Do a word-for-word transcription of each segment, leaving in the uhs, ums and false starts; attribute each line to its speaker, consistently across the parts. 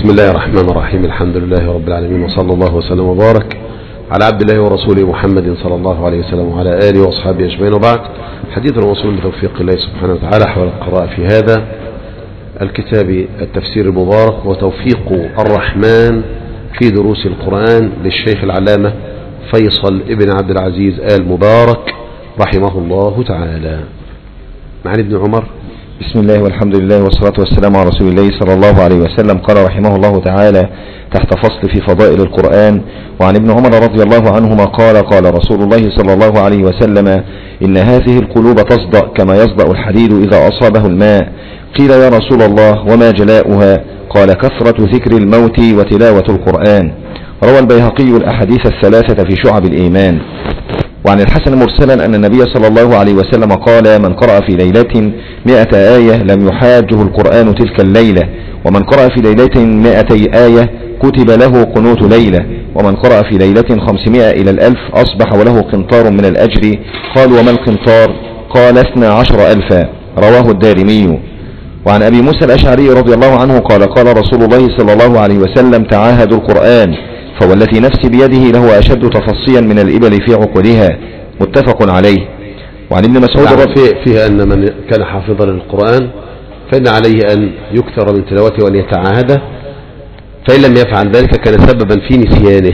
Speaker 1: بسم الله الرحمن الرحيم. الحمد لله رب العالمين، وصلى الله وسلم وبارك على عبد الله ورسوله محمد صلى الله عليه وسلم وعلى آله وأصحابه أجمعين، وبعد. حديث الوصول بتوفيق الله سبحانه وتعالى حول القراءة في هذا الكتاب التفسير المبارك وتوفيق الرحمن في دروس القرآن للشيخ العلامة فيصل ابن عبد العزيز آل مبارك رحمه الله تعالى. معنا ابن عمر.
Speaker 2: بسم الله والحمد لله والصلاة والسلام على رسول الله صلى الله عليه وسلم. قال رحمه الله تعالى تحت فصل في فضائل القرآن: وعن ابن عمر رضي الله عنهما قال: قال رسول الله صلى الله عليه وسلم: إن هذه القلوب تصدأ كما يصدأ الحديد إذا أصابه الماء. قيل: يا رسول الله وما جلاؤها؟ قال: كثرة ذكر الموت وتلاوة القرآن. روى البيهقي الأحاديث الثلاثة في شعب الإيمان. وعن الحسن مرسلا أن النبي صلى الله عليه وسلم قال: من قرأ في ليلة مئة آية لم يحاجه القرآن تلك الليلة، ومن قرأ في ليلة مئتي آية كتب له قنوت ليلة، ومن قرأ في ليلة خمسمائة إلى الألف أصبح وله قنطار من الأجر. قال: وما القنطار؟ قال: اثنى عشر ألفا. رواه الدارمي. وعن أبي موسى الأشعري رضي الله عنه قال: قال رسول الله صلى الله عليه وسلم: تعاهدوا القرآن فوالتي نفسي بيده لهو أشد تفصيا من الإبل في عقلها. متفق عليه. وعن ابن مسعود
Speaker 1: فيه, فيه أن من كان حافظا للقرآن فإن عليه أن يكثر من تلاوته وأن يتعاهده، فإن لم يفعل ذلك كان سببا في نسيانه.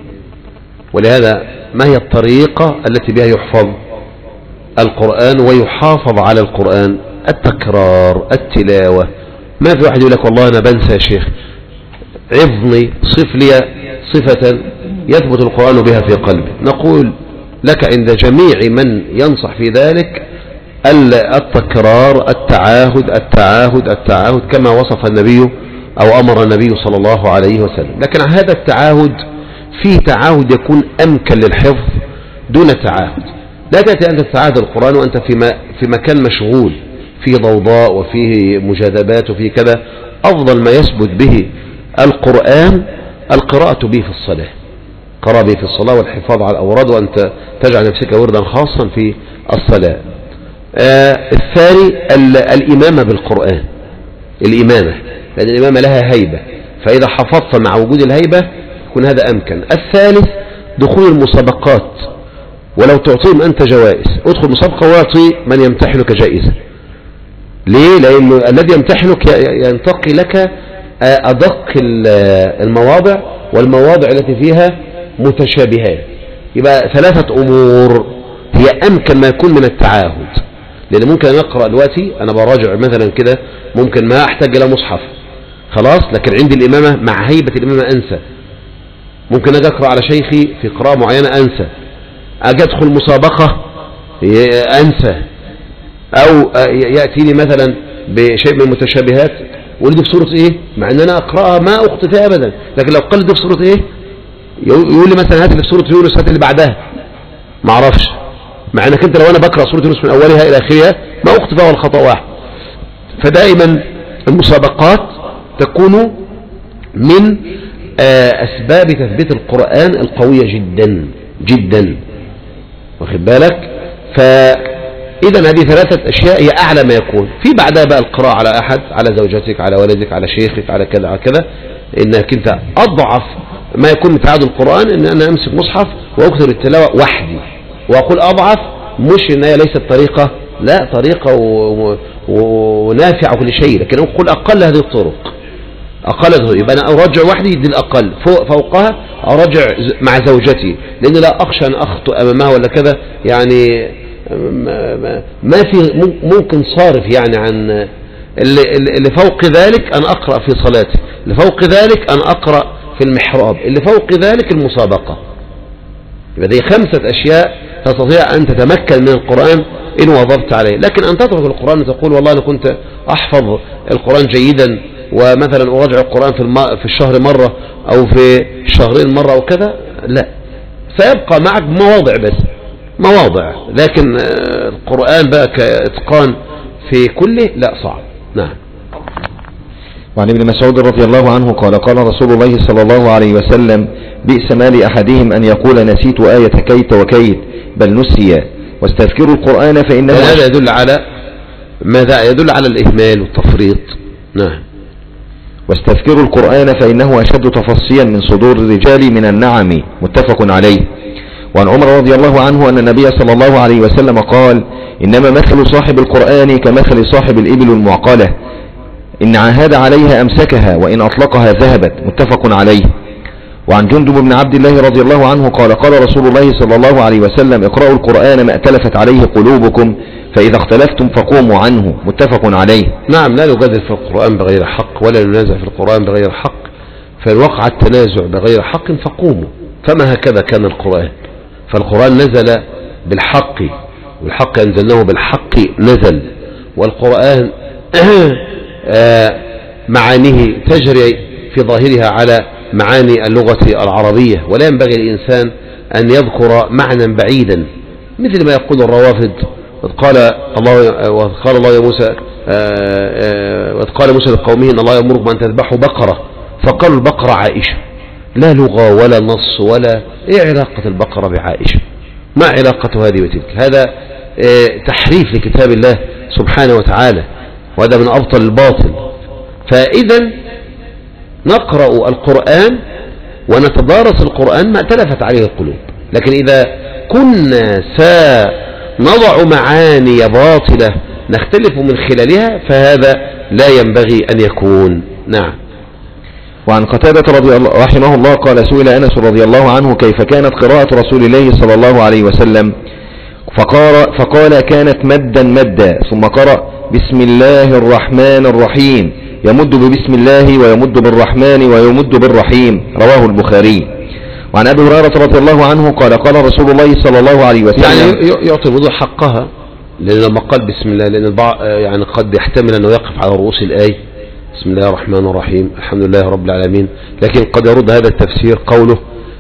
Speaker 1: ولهذا ما هي الطريقة التي بها يحفظ القرآن ويحافظ على القرآن؟ التكرار، التلاوة. ما في واحد يقول لك والله أنا بنسى يا شيخ، عظني، صف لي صفة يثبت القرآن بها في قلبي. نقول لك عند جميع من ينصح في ذلك التكرار، التعاهد التعاهد التعاهد كما وصف النبي أو أمر النبي صلى الله عليه وسلم. لكن هذا التعاهد فيه تعاهد يكون أمكن للحفظ دون تعاهد. لا تأتي أنت تتعاهد القرآن وأنت في, في مكان مشغول فيه ضوضاء وفيه مجاذبات وفيه كذا. أفضل ما يثبت به القرآن القراءة به في الصلاة، قراءة به في الصلاة والحفاظ على الأوراد، وأنت تجعل نفسك وردا خاصا في الصلاة. آه الثاني الإمامة بالقرآن، الإمامة، لأن الإمامة لها هيبة، فإذا حفظت مع وجود الهيبة يكون هذا أمكن. الثالث دخول المسابقات، ولو تعطيهم أنت جوائز، ادخل مسابقة واعطي من يمتحنك جائزة. ليه؟ لأن الذي يمتحنك ينتقي لك أدق المواضع والمواضع التي فيها متشابهات. يبقى ثلاثة أمور هي أمكن ما يكون من التعاهد، لأن ممكن أن أقرأ دلوقتي أنا براجع مثلا كده، ممكن ما أحتاج إلى مصحف خلاص، لكن عندي الإمامة مع هيبة الإمامة أنسى. ممكن أجي أقرأ على شيخي في قراءة معينة أنسى، أجي أدخل مسابقة أنسى، أو يأتيني مثلا بشيء من المتشابهات ولدي في سورة ايه، مع ان انا اقرأها ما اخطئ فيها ابدا، لكن لو قال لي في سورة ايه يقول لي مثلا هات اللي في سورة يونس، هات اللي بعدها، ما اعرفش، مع انك انت لو انا بقرأ سورة يونس من اولها الى اخرها ما اخطئ فيها والخطأ واحد. فدائما المسابقات تكون من اسباب تثبيت القرآن القوية جدا جدا، واخد بالك؟ ف إذن هذه ثلاثة أشياء هي أعلى ما يكون. في بعدها بقى القراءة على أحد، على زوجتك، على ولدك، على شيخك، على كذا على كذا. إنك أنت أضعف ما يكون من تعاهد القرآن إن أنا أمسك مصحف وأكثر التلاوة وحدي. وأقول أضعف مش إن هي ليست طريقة، لا، طريقة ونافعة كل شيء، لكن أقول أقل هذه الطرق، أقل هذه. يبقى أنا أرجع وحدي دي الأقل، فوق فوقها أرجع مع زوجتي، لأن لا أخشى أن أخطئ أمامها ولا كذا. يعني ما في ممكن صارف يعني عن اللي, اللي فوق ذلك أن أقرأ في صلاتي، اللي فوق ذلك أن أقرأ في المحراب، اللي فوق ذلك المسابقة. يبقى دي خمسة أشياء تستطيع أن تتمكن من القرآن إن وظبت عليه. لكن أن تترك القرآن وتقول والله أنا كنت أحفظ القرآن جيدا ومثلا أراجع القرآن في, الم... في الشهر مرة أو في الشهرين مرة أو كذا، لا، سيبقى معك مواضع بس، مواضع، لكن القرآن بقى كإتقان في كله لا، صعب. نعم.
Speaker 2: وعن ابن مسعود رضي الله عنه قال: قال رسول الله صلى الله عليه وسلم: بئس ما لأحدهم أن يقول نسيت آية كيت وكيت، بل نسي، واستذكروا القرآن فإنه.
Speaker 1: هذا يدل على ماذا؟ يدل على الإهمال والتفريط. نعم.
Speaker 2: واستذكروا القرآن فإنه أشد تفصيا من صدور الرجال من النعم، متفق عليه. وعن عمر رضي الله عنه أن النبي صلى الله عليه وسلم قال: إنما مثل صاحب القرآن كمثل صاحب الإبل المعقلة، إن عاهد عليها أمسكها وإن أطلقها ذهبت، متفق عليه. وعن جندب بن عبد الله رضي الله عنه قال: قال رسول الله صلى الله عليه وسلم: اقرأوا القرآن ما ائتلفت عليه قلوبكم، فإذا اختلفتم فقوموا عنه، متفق عليه.
Speaker 1: نعم، لا نجادل في القرآن بغير حق ولا ننازع في القرآن بغير حق، فإن وقع التنازع بغير حق فقوموا، فما هكذا كان القرآن. فالقرآن نزل بالحق، والحق أنزلناه بالحق نزل، والقرآن معانيه تجري في ظاهرها على معاني اللغة العربية، ولا ينبغي الإنسان أن يذكر معنى بعيدا مثل ما يقول الروافد. قال الله وقال الله يا موسى وقال موسى لقومه إن الله يأمركم أن تذبحوا بقرة، فقالوا البقرة عائشة. لا لغة ولا نص ولا إيه علاقة البقرة بعائشة؟ ما علاقة هذه وتلك؟ هذا تحريف لكتاب الله سبحانه وتعالى، وهذا من أبطل الباطل. فإذا نقرأ القرآن ونتدارس القرآن ما ائتلفت عليه القلوب، لكن إذا كنا سنضع معاني باطلة نختلف من خلالها فهذا لا ينبغي أن يكون. نعم.
Speaker 2: وعن قتادة رضي الله رحمه الله قال: سئل أنس رضي الله عنه كيف كانت قراءة رسول الله صلى الله عليه وسلم، فقال, فقال كانت مدا مدا، ثم قرأ بسم الله الرحمن الرحيم، يمد ببسم الله ويمد بالرحمن ويمد بالرحيم، رواه البخاري. وعن أبي هريرة رضي الله عنه قال: قال رسول الله صلى الله عليه وسلم،
Speaker 1: يعني يعطي الوضوء حقها، لأن لما قال بسم الله، لأن البعض يعني قد يحتمل أنه يقف على رؤوس الآية بسم الله الرحمن الرحيم الحمد لله رب العالمين، لكن قد يرد هذا التفسير قوله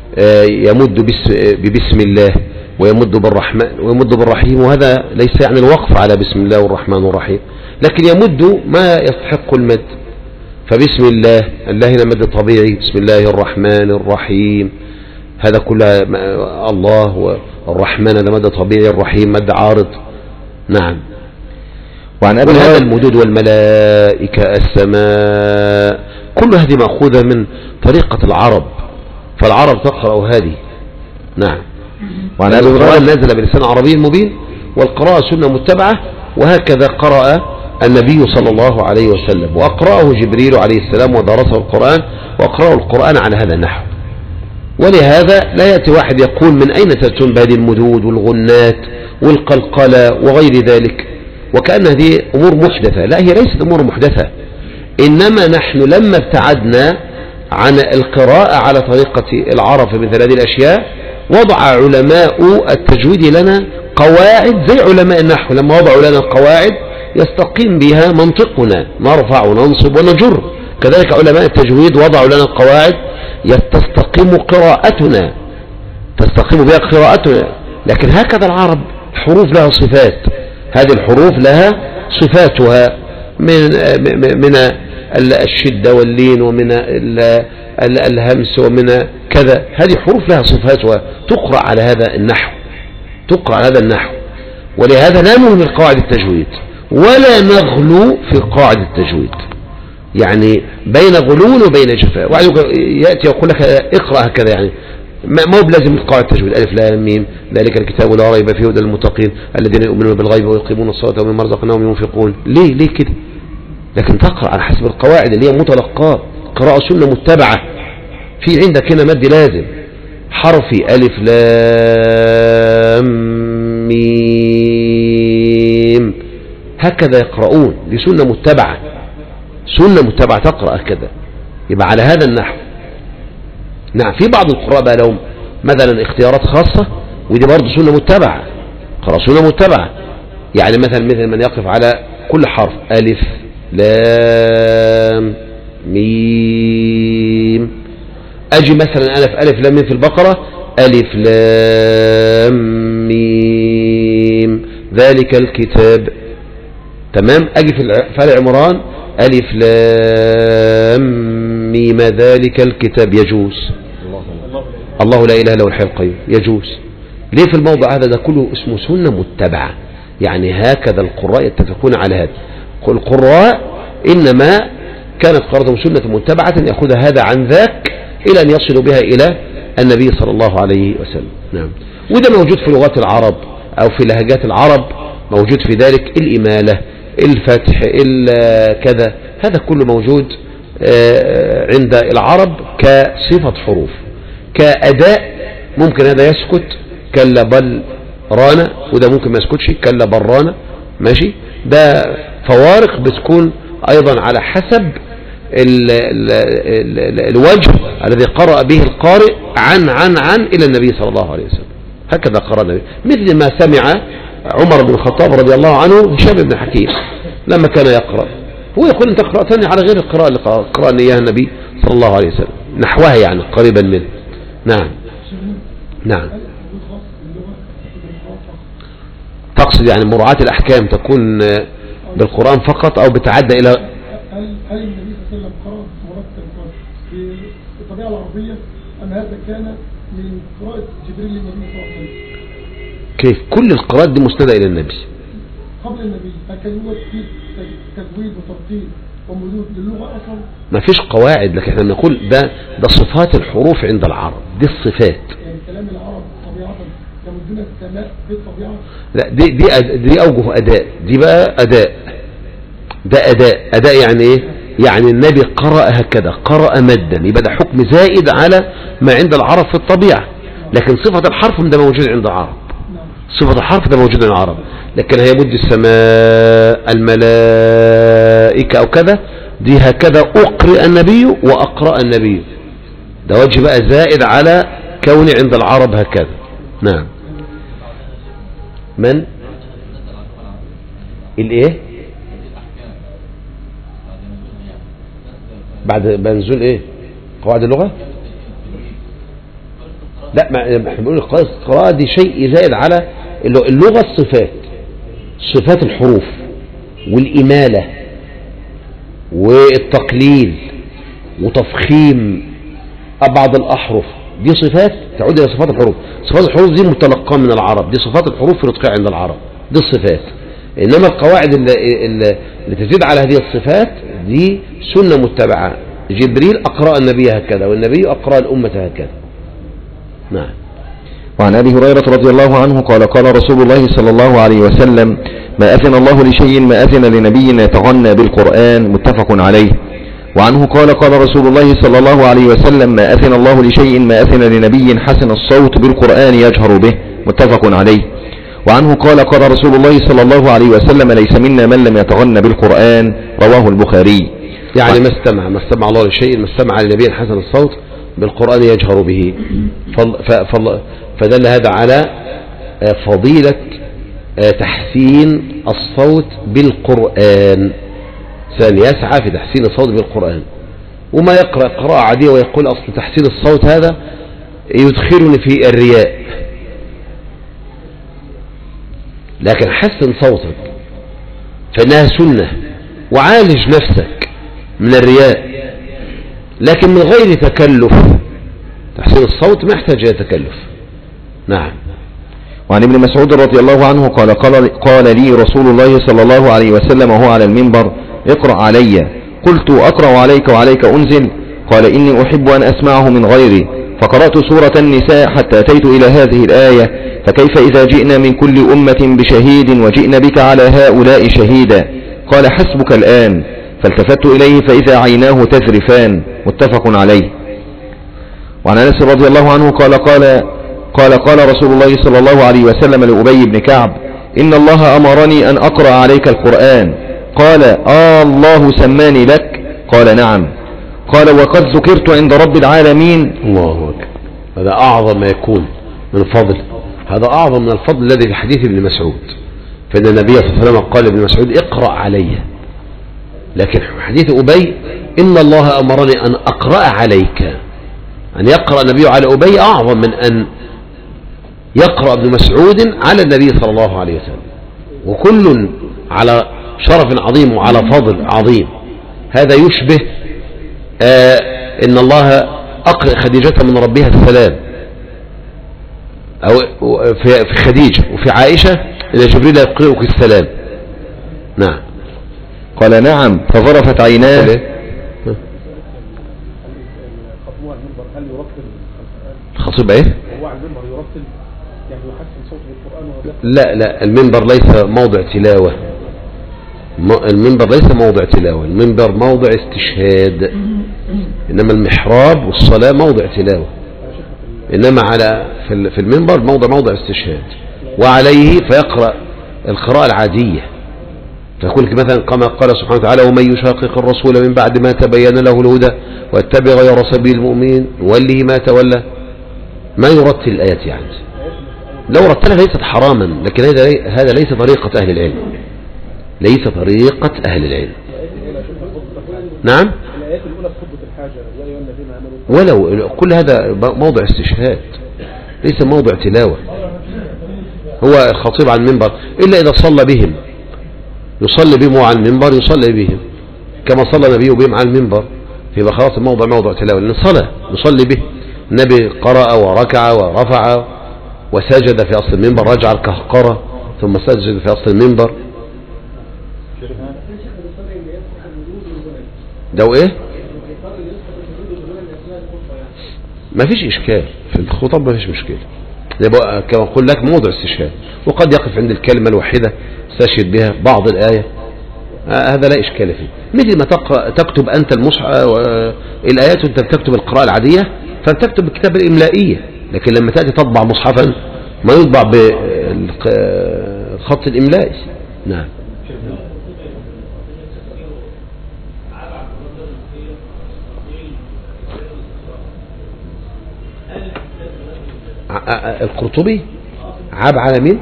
Speaker 1: يمد ببسم الله ويمد بالرحمن ويمد بالرحيم، وهذا ليس يعني الوقف على بسم الله والرحمن الرحيم، لكن يمد ما يستحق المد. فبسم الله، الله هنا مد طبيعي، بسم الله الرحمن الرحيم، هذا كله الله، والرحمن هذا مد طبيعي، الرحيم مد عارض. نعم.
Speaker 2: وعن أبي
Speaker 1: هذا المدود والملائكة السماء كل هذه مأخوذة من طريقة العرب، فالعرب تقرأ هذه. نعم. وعن أبي هريرة نزل بلسان عربي مبين، والقراءة سنة متبعة، وهكذا قرأ النبي صلى الله عليه وسلم، وأقرأه جبريل عليه السلام ودرسه القرآن، وأقرأه القرآن على هذا النحو. ولهذا لا يأتي واحد يقول من أين تأتون بهذه المدود والغنات والقلقلة وغير ذلك، وكأن هذه أمور محدثة. لا، هي ليست أمور محدثة، إنما نحن لما ابتعدنا عن القراءة على طريقة العرب في مثل هذه الأشياء، وضع علماء التجويد لنا قواعد زي علماء النحو لما وضعوا لنا قواعد يستقيم بها منطقنا، نرفع وننصب ونجر، كذلك علماء التجويد وضعوا لنا قواعد تستقيم قراءتنا تستقيم بها قراءتنا. لكن هكذا العرب، الحروف لها صفات، هذه الحروف لها صفاتها من من الشدة واللين ومن الهمس ومن كذا، هذه حروف لها صفاتها تقرأ على هذا النحو تقرأ على هذا النحو ولهذا لا نهمل قواعد التجويد ولا نغلو في قواعد التجويد، يعني بين غلو وبين جفاء. واحد يأتي يقول لك اقرأ هكذا، يعني ما هو بلازم قواعد التجويد، ألف لام ميم ذلك الكتاب لا ريب فيه هدى للمتقين الذين يؤمنون بالغيب ويقيمون الصلاة ومما رزقناهم ينفقون. ليه ليه كده؟ لكن تقرأ على حسب القواعد اللي هي متلقاة، قراءة سنة متبعة. في عندك هنا مد لازم حرفي ألف لام ميم، هكذا يقرؤون، دي سنة متبعة سنة متبعة تقرأ كذا، يبقى على هذا النحو. نعم. في بعض القراء بقى لهم مثلا اختيارات خاصة، ودي برضه سنة متبعة، قراءة سنة متبعة، يعني مثلا مثل من يقف على كل حرف ألف لام ميم. أجي مثلا أنا في ألف لام ميم في البقرة ألف لام ميم ذلك الكتاب، تمام. أجي في آل عمران ألف لام ميم ذلك الكتاب، يجوز. الله لا إله إلا هو الحي القيوم، يجوز. ليه في الموضع هذا؟ ده كله اسمه سنة متبعة، يعني هكذا القراء يتفقون على هذا. القراء إنما كانت قراءتهم سنة متبعة يأخذ هذا عن ذاك إلى أن يصلوا بها إلى النبي صلى الله عليه وسلم. نعم. وده موجود في لغات العرب أو في لهجات العرب، موجود في ذلك الإمالة، الفتح، كذا، هذا كله موجود عند العرب كصفة حروف. كأداء ممكن هذا يسكت كلا بل رانا، وده ممكن ما يسكتش كلا بل رانا، ماشي. ده فوارق بتكون أيضا على حسب ال ال ال الوجه الذي قرأ به القارئ عن عن عن إلى النبي صلى الله عليه وسلم. هكذا قرأ النبي، مثل ما سمع عمر بن الخطاب رضي الله عنه هشام بن حكيم لما كان يقرأ، هو يقول أنت قرأتني على غير القراءة اللي قرأني إياها النبي صلى الله عليه وسلم، نحوها يعني قريبا منه. نعم نعم. تقصد يعني مراعاة الأحكام تكون بالقرآن فقط أو بتعدى إلى
Speaker 3: هل هل النبي صلى الله عليه وسلم قرأ مرتب في الطبيعة العربية أم هذا كان من قراءة جبريل للنبي صلى الله عليه وسلم؟
Speaker 1: كيف كل القراءات دي مسندة إلى النبي
Speaker 3: قبل النبي؟ فكان هو في تجويد وترتيب ومدود للغة أصلا؟
Speaker 1: ما فيش قواعد، لكن احنا بنقول ده ده صفات الحروف عند العرب، دي الصفات.
Speaker 3: يعني كلام العرب طبيعة يمدون السماء بالطبيعة؟
Speaker 1: لا، دي دي دي أوجه أداء، دي بقى أداء، ده أداء. أداء يعني إيه؟ يعني النبي قرأ هكذا، قرأ مدا، يبقى ده حكم زائد على ما عند العرب في الطبيعة. لكن صفة الحرف ده موجود عند العرب، صفة الحرف ده موجود عند العرب. لكن هيمد السماء، الملائكة أو كذا، دي هكذا أقرأ النبي وأقرأ النبي، ده وجه بقى زائد على كون عند العرب هكذا. نعم. من الايه بعد بنزول ايه قواعد اللغة؟ لا، ما احنا بنقول القراءة دي شيء زائد على اللغة، الصفات، صفات الحروف والإمالة والتقليل وتفخيم بعض الأحرف، دي صفات تعود إلى صفات الحروف. صفات الحروف دي متلقاة من العرب، دي صفات الحروف في نطقها عند العرب، دي الصفات. إنما القواعد اللي, اللي تزيد على هذه الصفات دي سنة متبعة، جبريل أقرأ النبي هكذا والنبي أقرأ الأمة هكذا. نعم.
Speaker 2: وعن أبي هريرة رضي الله عنه قال قال رسول الله صلى الله عليه وسلم ما أذن الله لشيء ما أذن لنبي يتغنى بالقرآن، متفق عليه. وعنه قال قال رسول الله صلى الله عليه وسلم ما أذن الله لشيء ما أذن لنبي حسن الصوت بالقرآن يجهر به، متفق عليه. وعنه قال قال رسول الله صلى الله عليه وسلم ليس منا من لم يتغنى بالقرآن، رواه البخاري.
Speaker 1: يعني ما استمع ما استمع الله لشيء ما استمع لنبي حسن الصوت بالقرآن يجهر به، فدل هذا على فضيلة تحسين الصوت بالقرآن، ثاني يسعى في تحسين الصوت بالقرآن. وما يقرأ قراءة عادية ويقول أصل تحسين الصوت هذا يدخلني في الرياء، لكن حسن صوتك فإنها سنة، وعالج نفسك من الرياء لكن من غير تكلف. تحسين الصوت ما يحتاج إلى تكلف. نعم.
Speaker 2: وعن ابن مسعود رضي الله عنه قال قال, قال لي رسول الله صلى الله عليه وسلم وهو على المنبر اقرأ علي، قلت أقرأ عليك وعليك أنزل؟ قال إني أحب أن أسمعه من غيري، فقرأت سورة النساء حتى أتيت إلى هذه الآية فكيف إذا جئنا من كل أمة بشهيد وجئنا بك على هؤلاء شهيدا؟ قال حسبك الآن، فالتفت إليه فإذا عيناه تذرفان، متفق عليه. وعن أنس رضي الله عنه قال قال قال قال رسول الله صلى الله عليه وسلم لأبي بن كعب إن الله أمرني أن أقرأ عليك القرآن. قال آه الله سماني لك؟ قال نعم. قال وقد ذكرت عند رب العالمين.
Speaker 1: الله أكبر، هذا أعظم ما يكون من فضل، هذا أعظم من الفضل الذي في حديث ابن مسعود، فإن النبي صلى الله عليه وسلم قال ابن مسعود اقرأ علي، لكن حديث أبي إن الله أمرني أن أقرأ عليك، أن يقرأ النبي على أبي أعظم من أن يقرأ ابن مسعود على النبي صلى الله عليه وسلم، وكل على شرف عظيم وعلى فضل عظيم. هذا يشبه آه إن الله أقرأ خديجة من ربها السلام، أو في خديجة، وفي عائشة إن جبريل يقرأك السلام. نعم.
Speaker 2: قال نعم، فظرفت عيناه
Speaker 4: هو على المنبر هل يرتل القرآن؟
Speaker 1: الخطيب ايه؟
Speaker 4: هو على المنبر يرتل يعني يحسن صوته بالقرآن وهو
Speaker 1: لا لا، المنبر ليس موضع تلاوة، المنبر ليس موضع تلاوة، المنبر موضع استشهاد، إنما المحراب والصلاة موضع تلاوة، إنما على في المنبر موضع موضع استشهاد، وعليه فيقرأ القراءة العادية، فيقول مثلا كما قال سبحانه وتعالى: ومن يشاقق الرسول من بعد ما تبين له الهدى واتبع غير سبيل المؤمنين نوله ما تولى. ما يرتل الآيات يعني، لو رتلها ليست حراما، لكن هذا ليس طريقة أهل العلم، ليس طريقة أهل العلم. نعم،
Speaker 4: الآيات الأولى في خطبة الحاجة يا أيها الذين آمنوا،
Speaker 1: ولو كل هذا موضع استشهاد ليس موضع تلاوة. هو الخطيب عن المنبر إلا إذا صلى بهم، يصلي بهم على المنبر، يصلي بهم كما صلى النبي بهم على المنبر، فيبقى خلاص الموضع موضع تلاوة، لأن صلاة يصلي به. النبي قرأ وركع ورفع وسجد في أصل المنبر، رجع الكهقرة ثم سجد في أصل المنبر. ده ايه؟ ما فيش إشكال في الخطب، ما فيش مشكلة، يبقى كما أقول لك موضع استشهاد، وقد يقف عند الكلمة الواحدة استشهد بها بعض الآية، هذا لا إشكال فيه. مثل ما تكتب أنت المصحف الآيات وأنت بتكتب القراءة العادية، فبتكتب بالكتابة الإملائية، لكن لما تأتي تطبع مصحفا ما يطبع بالخط الإملائي. نعم. القرطبي عاب على مين؟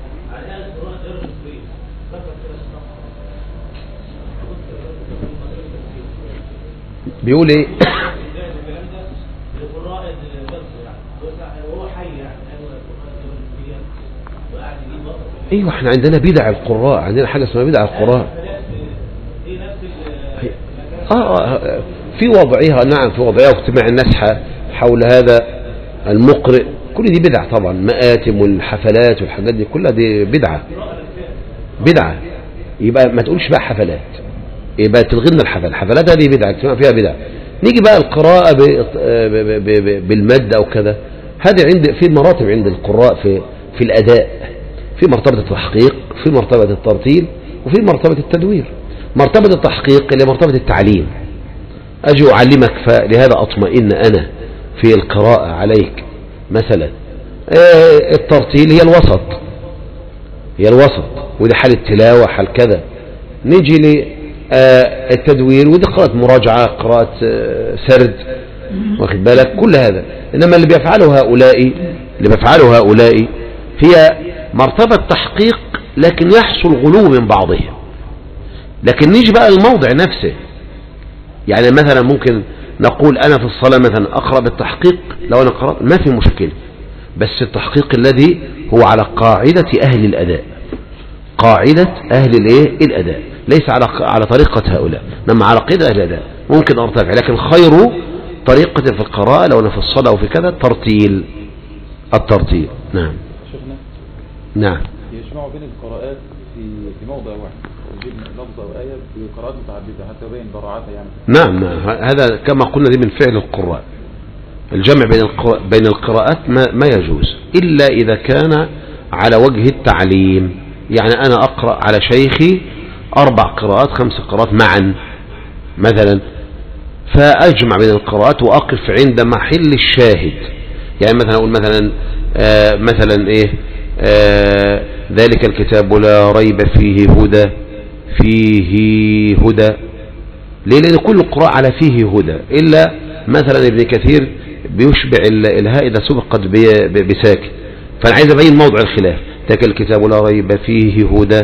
Speaker 1: بيقول ايه؟ ايوه احنا عندنا بدع القراء، عندنا حاجة اسمها بدع القراء. اه في وضعها، نعم في وضعها، واجتماع الناس حول هذا المقرئ، كل دي بدعة طبعا، مآتم والحفلات والحاجات دي كلها دي بدعة بدعة. يبقى ما تقولش بقى حفلات، يبقى تلغينا الحفلات، الحفلات هذه بدعة، اجتماع فيها بدعة. نيجي بقى القراءة بالمد او كذا، هذه عند في مراتب عند القراء في في الأداء، في مرتبة التحقيق، في مرتبة الترتيل، وفي مرتبة التدوير. مرتبة التحقيق اللي مرتبة التعليم، أجي أعلمك فلهذا أطمئن أنا في القراءة عليك مثلا. الترتيل هي الوسط، هي الوسط، ودي حال التلاوة، حال كذا. نيجي للتدوير، ودي قراءة مراجعة، قراءة سرد، واخد بالك كل هذا. إنما اللي بيفعله هؤلاء اللي بيفعله هؤلاء هي مرتبة تحقيق، لكن يحصل غلو من بعضهم. لكن نيجي بقى الموضع نفسه، يعني مثلا ممكن نقول أنا في الصلاة مثلا أقرأ بالتحقيق، لو أنا قرأت ما في مشكلة، بس التحقيق الذي هو على قاعدة أهل الأداء، قاعدة أهل الايه الأداء، ليس على على طريقة هؤلاء، إنما على قاعدة أهل الأداء ممكن أرتفع. لكن خير طريقة في القراءة لو أنا في الصلاة وفي كذا الترتيل، الترتيل. نعم نعم.
Speaker 5: يجمعوا بين القراءات في في موضع واحد، يجيب لفظة وآية في قراءات متعددة حتى يبين براعتها يعني.
Speaker 1: نعم نعم، هذا كما قلنا دي من فعل القراء، الجمع بين القراء بين القراءات ما, ما يجوز إلا إذا كان على وجه التعليم. يعني أنا أقرأ على شيخي أربع قراءات خمس قراءات معا مثلا، فأجمع بين القراءات وأقف عند محل الشاهد. يعني مثلا أقول مثلا آه مثلا إيه آه ذلك الكتاب لا ريب فيه هدى، فيه هدى. ليه؟ لأن كل القراء على فيه هدى، إلا مثلا ابن كثير بيشبع الهاء إذا سبقت بساكن، فأنا عايز أبين موضع الخلاف. ذلك الكتاب لا ريب فيه هدى،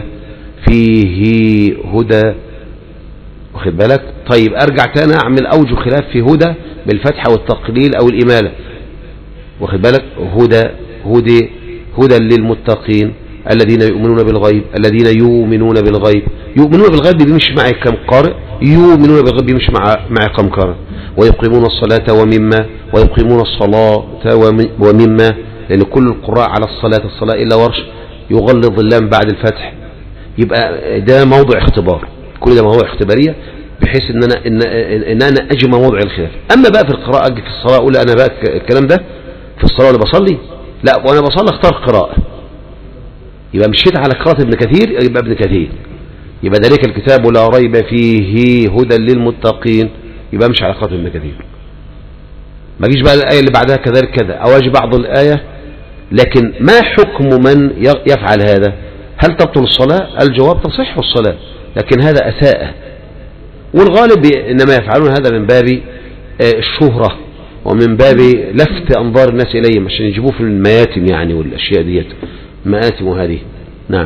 Speaker 1: فيه هدى، واخد بالك؟ طيب أرجع تاني أعمل أوجه خلاف في هدى بالفتحة والتقليل أو الإمالة، واخد بالك؟ هدى هدى هدى للمتقين الذين يؤمنون بالغيب، الذين يؤمنون بالغيب. يؤمنون بالغيب بيمشي معي كم قارئ، يؤمنون بالغيب بيمشي مع مع كم قارئ. ويقيمون الصلاة ومما ويقيمون الصلاة ومما، لأن كل القراء على الصلاة الصلاة إلا ورش يغلظ اللام بعد الفتح. يبقى ده موضع اختبار، كل ده موضوع اختبارية، بحيث ان انا ان, إن انا اجمع موضع الخلاف. اما بقى في القراءة اجي في الصلاة اقول انا بقى الكلام ده في الصلاة اللي بصلي، لا وانا بصلي اختار قراءة، يبقى مشيت على قراءة ابن كثير يبقى ابن كثير، يبقى ذلك الكتاب لا ريب فيه هدى للمتقين، يبقى مش على قراءة ابن كثير. ما جيش بقى الآية اللي بعدها كذلك كذا أو أجي بعض الآية. لكن ما حكم من يفعل هذا؟ هل تبطل الصلاة؟ الجواب تصح الصلاة، لكن هذا أساءة، والغالب إنما يفعلون هذا من باب الشهرة ومن باب لفت أنظار الناس إليهم عشان يجيبوه في المياتم يعني والأشياء ديت مآتم هذه. نعم.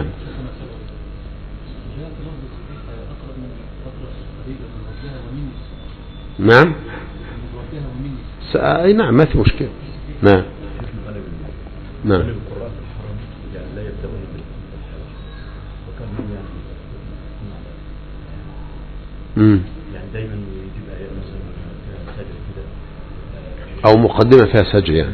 Speaker 1: نعم اي نعم ما في مشكلة. نعم نعم امم
Speaker 6: يعني دايما يجيب آيات مثلا فيها سجل كده
Speaker 1: او مقدمة فيها سجل يعني.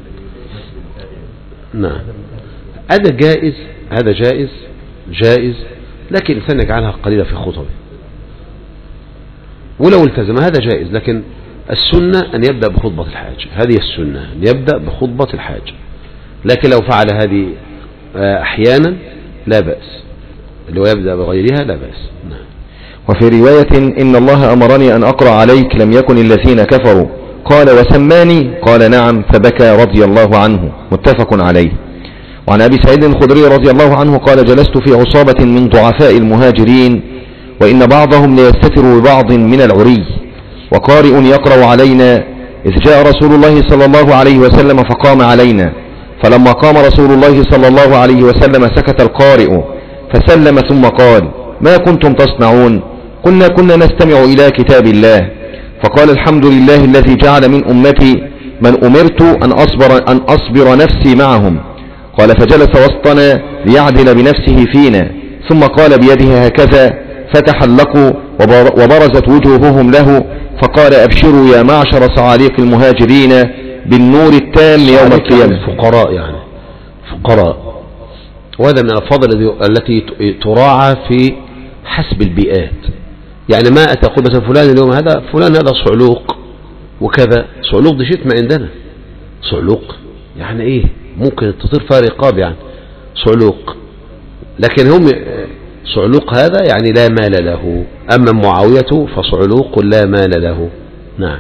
Speaker 1: نعم هذا جائز، هذا جائز جائز، لكن الإنسان يجعلها قليلة في خطبه ولو التزم هذا جائز. لكن السنة أن يبدأ بخطبة الحاجة، هذه السنة أن يبدأ بخطبة الحاجة، لكن لو فعل هذه أحيانا لا بأس، لو يبدأ بغيرها لا بأس. نعم.
Speaker 2: وفي رواية إن الله أمرني أن أقرأ عليك لم يكن الذين كفروا قال وسماني قال نعم فبكى رضي الله عنه، متفق عليه. وعن أبي سعيد الخدري رضي الله عنه قال جلست في عصابة من ضعفاء المهاجرين وإن بعضهم ليستتر ببعض من العري وقارئ يقرأ علينا إذ جاء رسول الله صلى الله عليه وسلم فقام علينا، فلما قام رسول الله صلى الله عليه وسلم سكت القارئ فسلم ثم قال ما كنتم تصنعون؟ قلنا كنا نستمع إلى كتاب الله. فقال الحمد لله الذي جعل من أمتي من أمرت أن أصبر, أن أصبر نفسي معهم. قال فجلس وسطنا ليعدل بنفسه فينا ثم قال بيده هكذا فتحلقوا وبرزت وجوههم له فقال أبشروا يا معشر صعاليق المهاجرين بالنور التام يوم القيامة.
Speaker 1: فقراء يعني فقراء، وهذا من الفضل التي تراعى في حسب البيئات. يعني ما أتقول مثلا فلان اليوم هذا فلان هذا صعلوق وكذا، صعلوق دي شيء ما عندنا، صعلوق يعني ايه ممكن تطير فيها رقاب يعني صعلوق، لكن هم صعلوق هذا يعني لا مال له. أما معاوية فصعلوق لا مال له. نعم.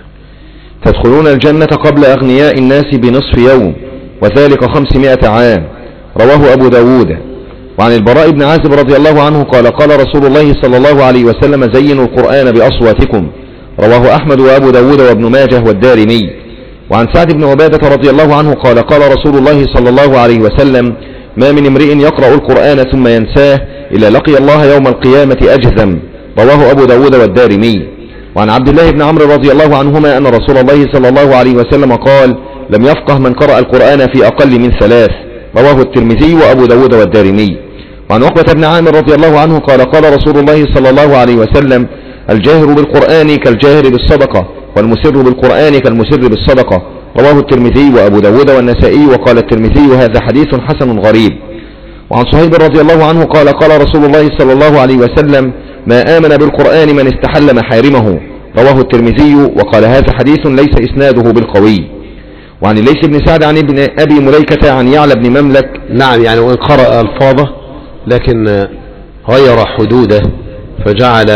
Speaker 2: تدخلون الجنة قبل أغنياء الناس بنصف يوم وذلك خمسمائة عام، رواه أبو داود. وعن البراء بن عازب رضي الله عنه قال قال رسول الله صلى الله عليه وسلم زينوا القرآن بأصواتكم، رواه أحمد وأبو داود وابن ماجه والدارمي. وعن سعد بن عبادة رضي الله عنه قال قال رسول الله صلى الله عليه وسلم ما من امرئ يقرأ القرآن ثم ينساه إلا لقي الله يوم القيامة أجذم، رواه أبو داود والدارمي. وعن عبد الله بن عمرو رضي الله عنهما أن رسول الله صلى الله عليه وسلم قال لم يفقه من قرأ القرآن في أقل من ثلاث، رواه الترمذي وأبو داود والدارمي. وعن عقبة بن عامر رضي الله عنه قال قال رسول الله صلى الله عليه وسلم الجاهر بالقرآن كالجاهر بالصدقة والمسر بالقرآن كالمسر بالصدقة، رواه الترمذي وأبو داود والنسائي. وقال الترمذي هذا حديث حسن غريب. وعن صهيب رضي الله عنه قال قال رسول الله صلى الله عليه وسلم ما آمن بالقرآن من استحل محارمه، رواه الترمذي. وقال هذا حديث ليس إسناده بالقوي. وعن الليث بن سعد عن ابن أبي مليكة عن يعلى بن مملك
Speaker 1: نعم يعني وإن قرأ ألفاظه لكن غير حدوده فجعل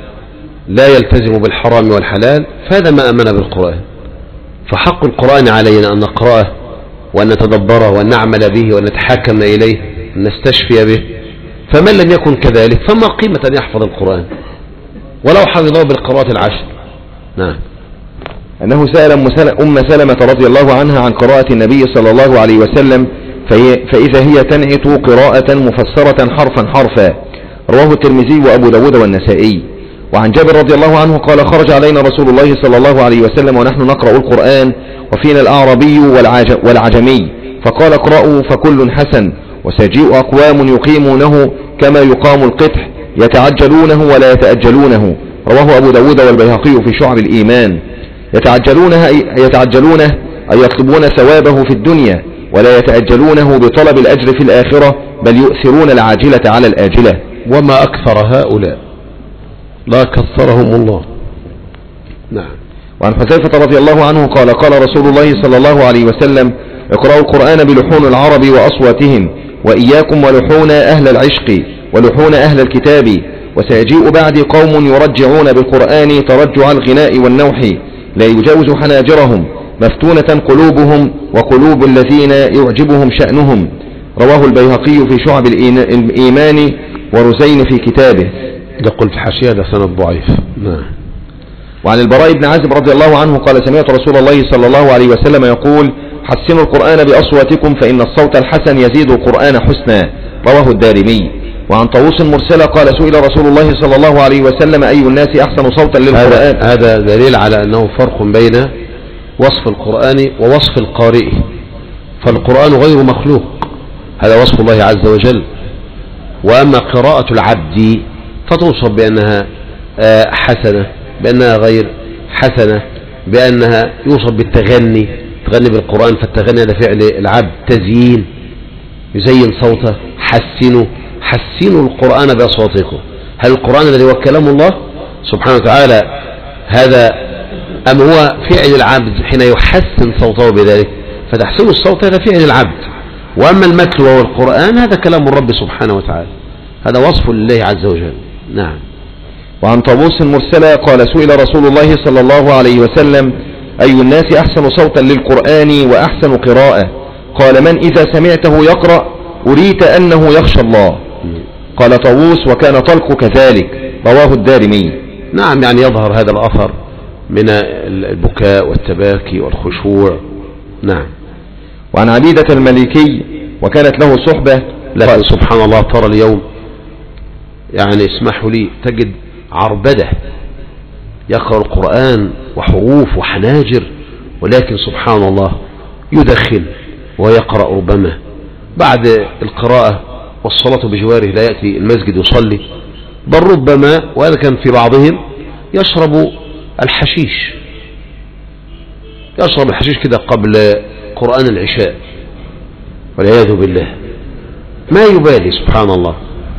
Speaker 1: لا يلتزم بالحرام والحلال، فهذا ما آمن بالقرآن. فحق القرآن علينا أن نقرأه وأن نتدبره وأن نعمل به وأن نتحاكم إليه وأن نستشفي به. فمن لم يكن كذلك فما قيمة أن يحفظ القرآن ولو حفظه بالقراءات العشر. نعم.
Speaker 2: أنه سأل أم سلمة رضي الله عنها عن قراءة النبي صلى الله عليه وسلم فإذا هي تنعت قراءة مفسرة حرفا حرفا، رواه الترمذي وأبو داود والنسائي. وعن جابر رضي الله عنه قال خرج علينا رسول الله صلى الله عليه وسلم ونحن نقرأ القرآن وفينا الأعربي والعجمي فقال اقرأوا فكل حسن وسيجيء أقوام يقيمونه كما يقام القطح يتعجلونه ولا يتأجلونه، رواه أبو داود والبيهقي في شعب الإيمان. يتعجلونه يتعجلونه أي يطلبون ثوابه في الدنيا ولا يتأجلونه بطلب الأجر في الآخرة بل يؤثرون العاجلة على الآجلة.
Speaker 1: وما أكثر هؤلاء لا كثرهم الله. نعم.
Speaker 2: وعن حذيفة رضي الله عنه قال قال رسول الله صلى الله عليه وسلم اقرأوا القرآن بلحون العرب وأصواتهم وإياكم ولحون أهل العشق ولحون أهل الكتاب وسيجيء بعد قوم يرجعون بالقرآن ترجع الغناء والنوح لا يجاوز حناجرهم مفتونة قلوبهم وقلوب الذين يعجبهم شأنهم. رواه البيهقي في شعب الإيمان ورزين في كتابه.
Speaker 1: يقول في حاشية هذا سند ضعيف. نعم.
Speaker 2: وعن البراء بن عازب رضي الله عنه قال سمعت رسول الله صلى الله عليه وسلم يقول حسنوا القرآن بأصواتكم فإن الصوت الحسن يزيد القرآن حسنا. رواه الدارمي. وعن طاووس مرسلة قال سئل رسول الله صلى الله عليه وسلم أي الناس أحسن صوتا للقرآن.
Speaker 1: هذا دليل على أنه فرق بين وصف القرآن ووصف القارئ، فالقرآن غير مخلوق، هذا وصف الله عز وجل. وأما قراءة العبد فتوصف بأنها حسنة، بأنها غير حسنة، بأنها يوصف بالتغني، تغني بالقرآن، فالتغني هذا فعل العبد، تزيين، يزين صوته. حسنوا حسنوا القرآن بأصواتكم. هل القرآن الذي هو كلام الله سبحانه وتعالى هذا أم هو فعل العبد حين يحسن صوته بذلك؟ فتحسين الصوت هذا فعل العبد، وأما المتل وهو القرآن هذا كلام الرب سبحانه وتعالى، هذا وصف لله عز وجل. نعم.
Speaker 2: وعن طاووس مرسلة قال سئل رسول الله صلى الله عليه وسلم أي الناس أحسن صوتا للقرآن وأحسن قراءة؟ قال من إذا سمعته يقرأ أريت أنه يخشى الله. قال طاووس وكان طلق كذلك. رواه الدارمي.
Speaker 1: نعم، يعني يظهر هذا الأثر من البكاء والتباكي والخشوع. نعم.
Speaker 2: وعن عبيدة الملكي وكانت له صحبة.
Speaker 1: لكن سبحان الله ترى اليوم يعني اسمحوا لي تجد عربدة يقرأ القرآن وحروف وحناجر، ولكن سبحان الله يدخن ويقرأ ربما بعد القراءة والصلاة بجواره لا يأتي المسجد يصلي، بل ربما وهذا كان في بعضهم يشرب الحشيش، يشرب الحشيش كده قبل قرآن العشاء والعياذ بالله، ما يبالي سبحان الله.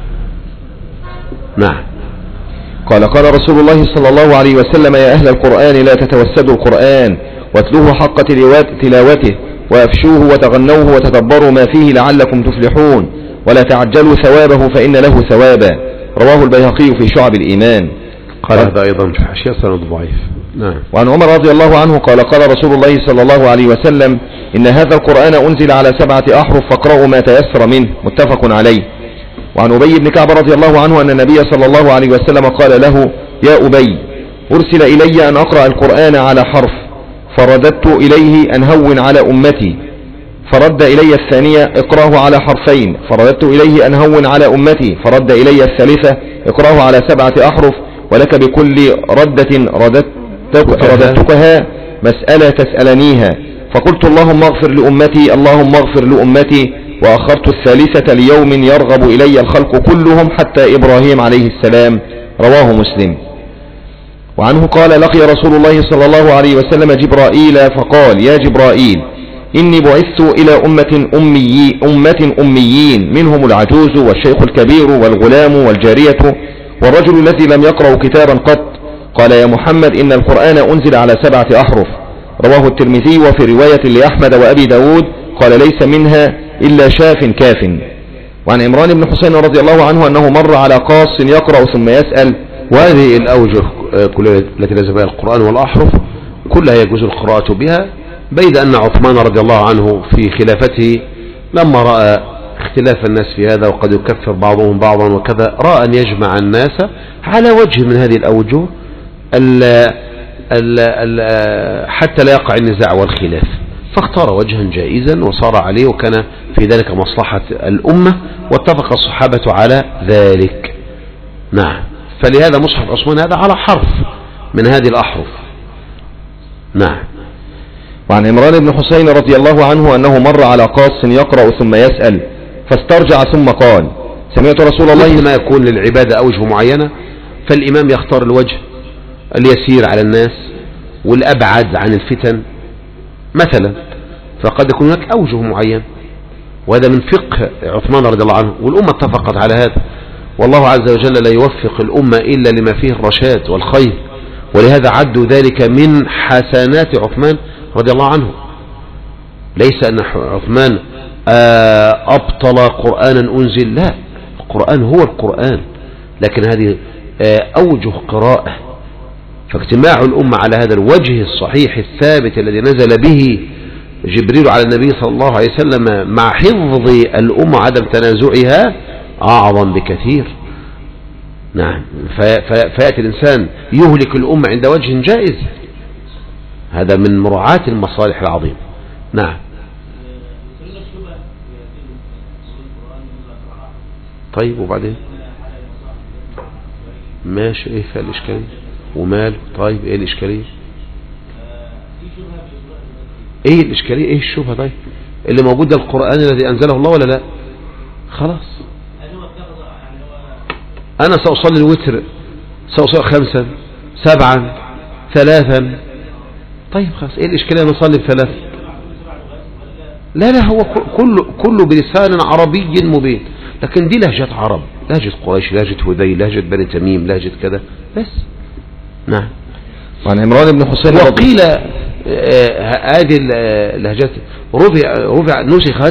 Speaker 1: نعم.
Speaker 2: قال قال رسول الله صلى الله عليه وسلم يا أهل القرآن لا تتوسدوا القرآن واتلوه حق تلاوته وافشوه وتغنوه وتدبروا ما فيه لعلكم تفلحون ولا تعجلوا ثوابه فإن له ثوابا. رواه البيهقي في شعب الإيمان.
Speaker 1: قال هذا أيضا في حاشية سند ضعيف. نعم.
Speaker 2: وعن عمر رضي الله عنه قال قال رسول الله صلى الله عليه وسلم إن هذا القرآن أنزل على سبعة أحرف فاقرأوا ما تيسر منه. متفق عليه. وعن أبي بن كعب رضي الله عنه أن النبي صلى الله عليه وسلم قال له يا أبي أرسل إلي أن أقرأ القرآن على حرف فرددت إليه أن هون على أمتي، فرد إلي الثانية اقرأه على حرفين، فرددت إليه أن هون على أمتي، فرد إلي الثالثة اقرأه على سبعة أحرف ولك بكل ردة رددتك رددتكها مسألة تسألنيها، فقلت اللهم اغفر لأمتي اللهم اغفر لأمتي، وأخرت الثالثة ليوم يرغب إلي الخلق كلهم حتى إبراهيم عليه السلام. رواه مسلم. وعنه قال لقي رسول الله صلى الله عليه وسلم جبرائيل فقال يا جبرائيل إني بعثت إلى أمة أمي أمة أميين منهم العجوز والشيخ الكبير والغلام والجارية والرجل الذي لم يقرأ كتابا قط. قال يا محمد إن القرآن أنزل على سبعة أحرف. رواه الترمذي. وفي رواية لأحمد وأبي داود قال ليس منها إلا شاف كاف. وعن عمران بن حسين رضي الله عنه أنه مر على قاص يقرأ ثم يسأل.
Speaker 1: وهذه الأوجه التي نزل بها القرآن والأحرف كلها يجوز القراءة بها، بيد أن عثمان رضي الله عنه في خلافته لما رأى اختلاف الناس في هذا وقد يكفر بعضهم بعضا وكذا، رأى أن يجمع الناس على وجه من هذه الأوجه ال ال ال حتى لا يقع النزاع والخلاف، فاختار وجها جائزا وصار عليه، وكان في ذلك مصلحة الأمة واتفق الصحابة على ذلك. نعم. فلهذا مصحف عثمان هذا على حرف من هذه الأحرف. نعم.
Speaker 2: وعن عمران بن حسين رضي الله عنه أنه مر على قاص يقرأ ثم يسأل فاسترجع ثم قال سمعت رسول الله.
Speaker 1: ما يكون للعبادة أوجه معينة فالإمام يختار الوجه اليسير على الناس والأبعد عن الفتن مثلا، فقد يكون هناك أوجه معين، وهذا من فقه عثمان رضي الله عنه والأمة اتفقت على هذا. والله عز وجل لا يوفق الأمة إلا لما فيه الرشاد والخير، ولهذا عدوا ذلك من حسنات عثمان رضي الله عنه. ليس أن عثمان أبطل قرآنا أنزل، لا، القرآن هو القرآن، لكن هذه أوجه قراءة. فاجتماع الأمة على هذا الوجه الصحيح الثابت الذي نزل به جبريل على النبي صلى الله عليه وسلم مع حفظ الأمة عدم تنازعها أعظم بكثير. نعم. فيأتي الإنسان يهلك الأمة عند وجه جائز، هذا من مراعاة المصالح العظيمة. نعم. طيب وبعدين ماشي، ايه فيها الإشكالية ومال؟ طيب ايه الإشكالية؟ ايه الإشكالية؟ ايه الشبهة؟ طيب اللي موجود ده القرآن الذي أنزله الله ولا لا؟ خلاص أنا سأصلي الوتر، سأصلي خمسا سبعا ثلاثا. طيب خلاص ايه الإشكالية نصلي بثلاث؟ لا لا، هو كله كله بلسان عربي مبين، لكن دي لهجة عرب، لهجة قريش، لهجة هذيل، لهجة بني تميم، لهجة كذا بس. نعم.
Speaker 2: وعن عمران بن حسين
Speaker 1: وقيل هذه اللهجات رفع رفع نسخت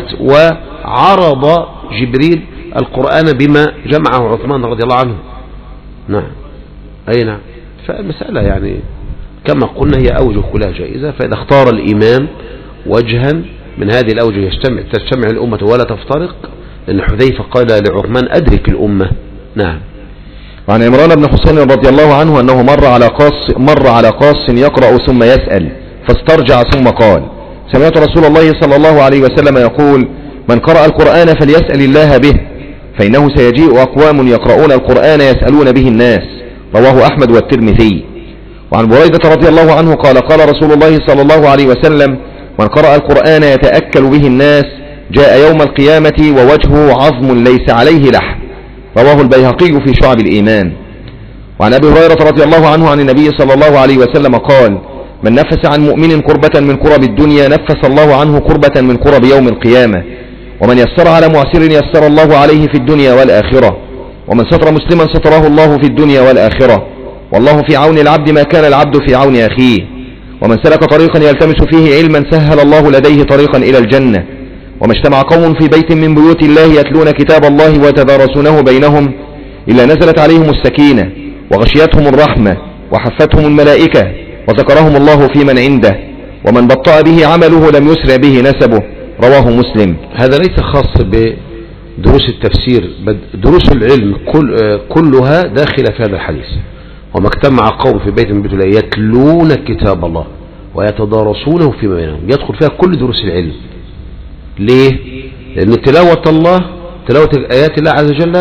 Speaker 1: وعرض جبريل القرآن بما جمعه عثمان رضي الله عنه. نعم. أي نعم. فالمسألة يعني كما قلنا هي أوجه كلها جائزة، فإذا اختار الإمام وجها من هذه الأوجه يجتمع تجتمع الأمة ولا تفترق، لأن حذيفة قال لعثمان أدرك الأمة. نعم.
Speaker 2: وعن عمران بن حسين رضي الله عنه أنه مر على قاص مر على قاص يقرأ ثم يسأل فاسترجع ثم قال: سمعت رسول الله صلى الله عليه وسلم يقول: من قرأ القرآن فليسأل الله به، فإنه سيجيء أقوام يقرؤون القرآن يسألون به الناس. رواه أحمد والترمذي. وعن بريدة رضي الله عنه قال: قال رسول الله صلى الله عليه وسلم: من قرأ القرآن يتأكل به الناس جاء يوم القيامة ووجهه عظم ليس عليه لحم. رواه البيهقي في شعب الإيمان. وعن أبي هريرة رضي الله عنه عن النبي صلى الله عليه وسلم قال: من نفس عن مؤمن كربة من كرب الدنيا نفس الله عنه كربة من كرب يوم القيامة. ومن يسر على معسر يسر الله عليه في الدنيا والآخرة. ومن ستر مسلما ستره الله في الدنيا والآخرة. والله في عون العبد ما كان العبد في عون أخيه. ومن سلك طريقا يلتمس فيه علما سهل الله لديه طريقا إلى الجنة. وما اجتمع قوم في بيت من بيوت الله يتلون كتاب الله ويتدارسونه بينهم إلا نزلت عليهم السكينة وغشيتهم الرحمة وحفتهم الملائكة وذكرهم الله في من عنده. ومن بطأ به عمله لم يسرع به نسبه. رواه مسلم.
Speaker 1: هذا ليس خاص بدروس التفسير، بل دروس العلم كل كلها داخلة في هذا الحديث. وما اجتمع قوم في بيت من بيوت الله يتلون كتاب الله ويتدارسونه فيما بينهم، يدخل فيها كل دروس العلم. ليه؟ لأن تلاوة الله، تلاوة آيات الله عز وجل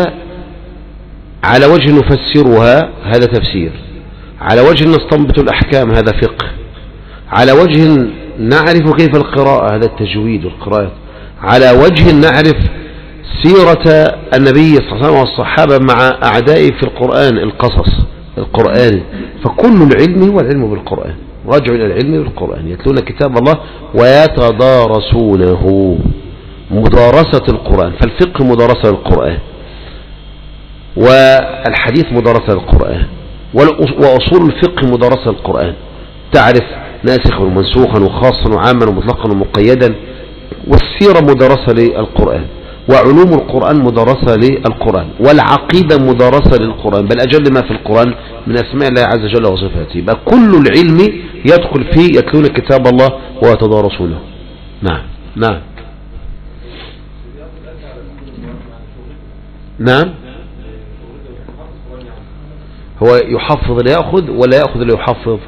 Speaker 1: على وجه نفسرها هذا تفسير، على وجه نستنبط الأحكام هذا فقه، على وجه نعرف كيف القراءة هذا التجويد والقراءة، على وجه نعرف سيرة النبي صلى الله عليه وسلم والصحابة مع أعدائه في القرآن، القصص القرآن. فكل العلم هو العلم بالقرآن، رجع إلى العلم بالقرآن، يتلون كتاب الله ويتدارسونه، مدارسة القرآن. فالفقه مدارسة القرآن، والحديث مدارسة القرآن، وأصول الفقه مدارسة القرآن، تعرف ناسخا ومنسوخا وخاصا وعاما ومطلقا ومقيدا. والسيرة مدارسة للقرآن، وعلوم القرآن مدارسة للقرآن، والعقيدة مدارسة للقرآن، بل أجل ما في القرآن من أسماء الله عز وجل وصفاته. يبقى كل العلم يدخل فيه يتلون كتاب الله ويتدارسونه. نعم. نعم. نعم. هو يحفظ لا يأخذ ولا يأخذ لا يحفظ؟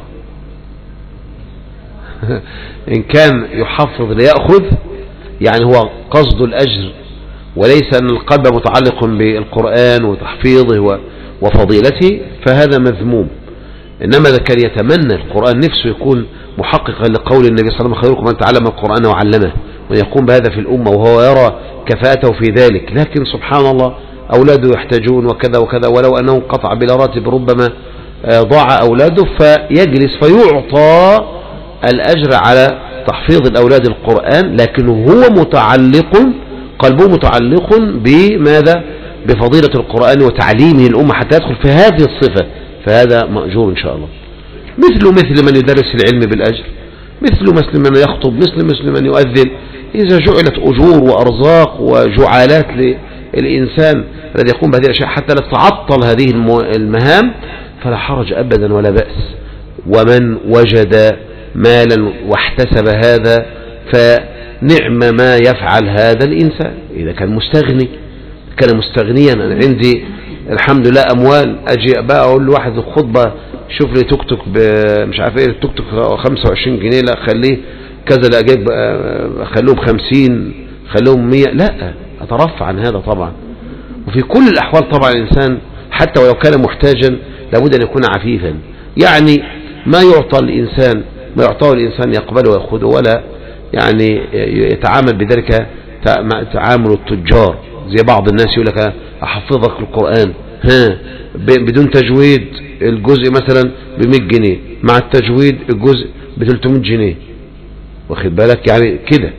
Speaker 1: إن كان يحفظ لا يأخذ يعني هو قصد الأجر، وليس أن القلب متعلق بالقرآن وتحفيظه وفضيلته، فهذا مذموم. إنما إذا كان يتمنى القرآن نفسه يكون محققا لقول النبي صلى الله عليه وسلم: خيركم من تعلم القرآن وعلمه، ويقوم بهذا في الأمة وهو يرى كفاءته في ذلك. لكن سبحان الله أولاده يحتاجون وكذا وكذا، ولو أنه قطع بلا راتب ربما ضاع أولاده، فيجلس فيعطى الأجر على تحفيظ الأولاد القرآن، لكن هو متعلق، قلبه متعلق بماذا؟ بفضيلة القرآن وتعليمه الأمة حتى يدخل في هذه الصفة، فهذا مأجور إن شاء الله. مثل مثل من يدرس العلم بالأجر، مثل مثل من يخطب، مثل مثل من يؤذن. إذا جعلت أجور وأرزاق وجعالات للإنسان الذي يقوم بهذه الأشياء حتى لا تعطل هذه المهام فلا حرج أبدا ولا بأس. ومن وجد مالا واحتسب هذا فنعم ما يفعل هذا الإنسان. إذا كان مستغني، كان مستغنيا، أنا عندي الحمد لله أموال، أجي بقى أقول لواحد الخطبة شوف لي توك توك مش عارف ايه، التوك توك خمسة وعشرين جنيه، لا خليه كذا، لا اجيب خلوهم خمسين، خلوهم مية، لا اترفع عن هذا طبعا. وفي كل الأحوال طبعا الإنسان حتى ولو كان محتاجا لابد أن يكون عفيفا، يعني ما يعطى الإنسان ما يعطاه الإنسان يقبله ويأخذه، ولا يعني يتعامل بذلك تعامل التجار زي بعض الناس يقول لك أحفظك القرآن ها بدون تجويد الجزء مثلا بمئة جنيه، مع التجويد الجزء بثلاثمائة جنيه، واخد بالك يعني كده.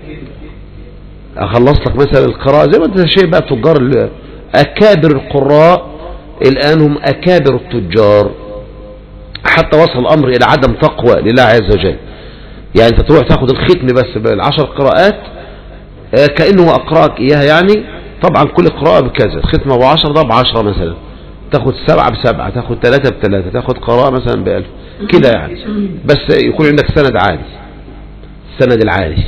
Speaker 1: أخلص لك مثلا القراءة زي ما انت شيء بقى تجار أكابر القراء الآن هم أكابر التجار، حتى وصل الأمر إلى عدم تقوى لله عز وجل. يعني أنت تروح تاخد الختم بس بالعشر قراءات كأنه أقرأك إياها، يعني طبعا كل قراءة بكذا، الختم أبو عشر ده بعشرة مثلا، تاخد سبعة بسبعة، تاخد ثلاثة بثلاثة، تاخد قراءة مثلا بألف كده يعني، بس يكون عندك سند عالي، السند العالي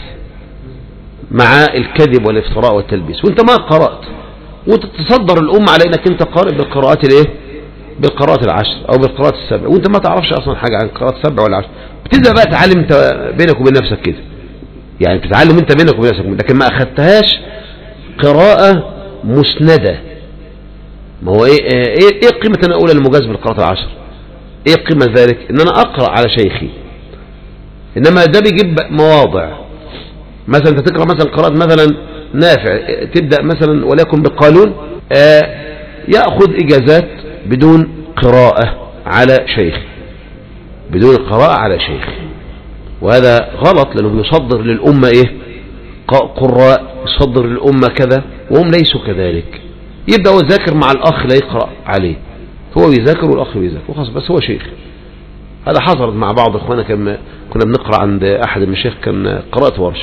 Speaker 1: مع الكذب والافتراء والتلبيس، وانت ما قرأت وتتصدر الأمة على انك انت قارئ بالقراءات الايه، بالقراءات العشر او بالقراءات السبع، وانت ما تعرفش اصلا حاجة عن القراءات السبع ولا عشر. بتبدأ بقى تعلم انت بينك وبين نفسك كده، يعني بتتعلم انت بينك وبين نفسك، لكن ما اخدتهاش قراءة مسندة. ما هو ايه ايه, إيه قيمة انا اقول المجاز بالقراءات العشر؟ ايه قيمة ذلك؟ ان انا اقرأ على شيخي، انما ده بيجيب مواضع. مثلا انت تقرأ مثلا قراءة مثلا نافع، تبدأ مثلا وليكن بقالون، آه يأخذ اجازات بدون قراءة على شيخ، بدون قراءة على شيخ، وهذا غلط لأنه بيصدر للأمة ايه قراء، يصدر للأمة كذا وهم ليسوا كذلك. يبدأ هو ذاكر مع الأخ لا يقرأ عليه، هو بيذاكر والأخ بيذاكر وخلاص، بس هو شيخ. هذا حصلت مع بعض إخوانا، كنا كنا بنقرأ عند أحد المشايخ، كان قراءة ورش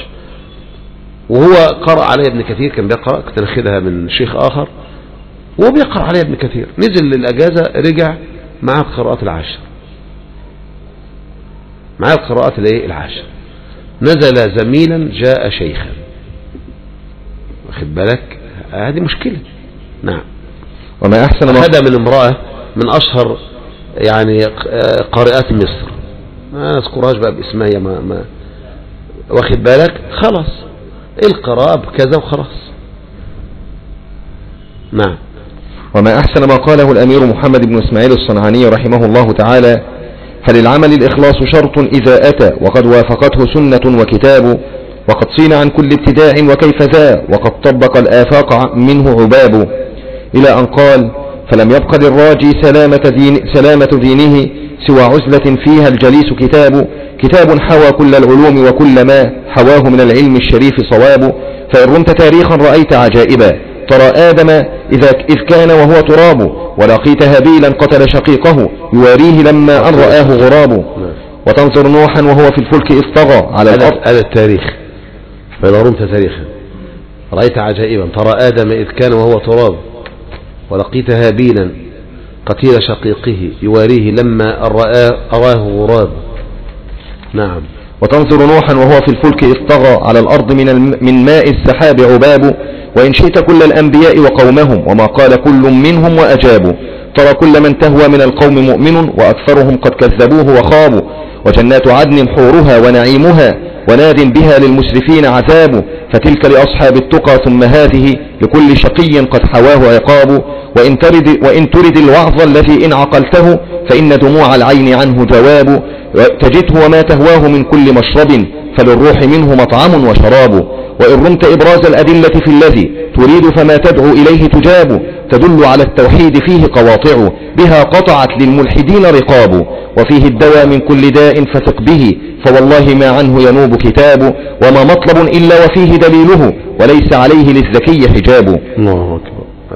Speaker 1: وهو قرأ عليه ابن كثير، كان بيقرأ، كنت ناخدها من شيخ آخر وهو بيقرأ عليه ابن كثير، نزل للأجازة رجع مع القراءات العشر، مع القراءات الايه العشر، نزل زميلا جاء شيخا، واخد بالك، هذه مشكلة. نعم.
Speaker 2: وما أحسن ما
Speaker 1: هذا من امرأة من أشهر يعني قارئات مصر، ما أذكرهاش بقى باسمها، ما, ما واخد بالك، خلاص القراءة بكذا وخلاص. نعم.
Speaker 2: وما أحسن ما قاله الأمير محمد بن إسماعيل الصنعاني رحمه الله تعالى: فللعمل الإخلاص شرط إذا أتى وقد وافقته سنة وكتاب، وقد صين عن كل ابتداع وكيف ذا، وقد طبق الآفاق منه عباب، إلى أن قال: فلم يبق للراجي سلامة, دين سلامة دينه سوى عزلة فيها الجليس كتاب، كتاب حوى كل العلوم وكل ما حواه من العلم الشريف صواب، فإن رمت تاريخا رأيت عجائبا، ترى آدم إذا إذ كان وهو تراب، ولقيت هابيلا قتل شقيقه يواريه لما أن رآه غراب، وتنظر نوحا وهو في الفلك إذ طغى على الأرض.
Speaker 1: هذا التاريخ، فإذا رمت تاريخا رأيت عجائبا، ترى آدم إذ كان وهو تراب، ولقيت هابيلا قتيل شقيقه يواريه لما أراه غراب. نعم.
Speaker 2: وتنظر نوحا وهو في الفلك إذ طغى على الأرض من, من ماء السحاب عباب، وإن شئت كل الأنبياء وقومهم وما قال كل منهم وأجابوا، ترى كل من تهوى من القوم مؤمن وأكثرهم قد كذبوه وخابوا، وجنات عدن حورها ونعيمها وناد بها للمسرفين عذاب، فتلك لأصحاب التقى ثم هذه لكل شقي قد حواه عقاب، وإن ترد, وإن ترد الوعظ الذي إن عقلته فإن دموع العين عنه جواب، تجده وما تهواه من كل مشرب فللروح منه مطعم وشراب، وإن رمت إبراز الأدلة في الذي تريد فما تدعو إليه تجاب، تدل على التوحيد فيه قواطع بها قطعت للملحدين رقاب، وفيه الدواء من كل داء فثق به فوالله ما عنه ينوب كتاب، وما مطلب إلا وفيه دليله وليس عليه للذكي حجاب.
Speaker 1: الله أكبر.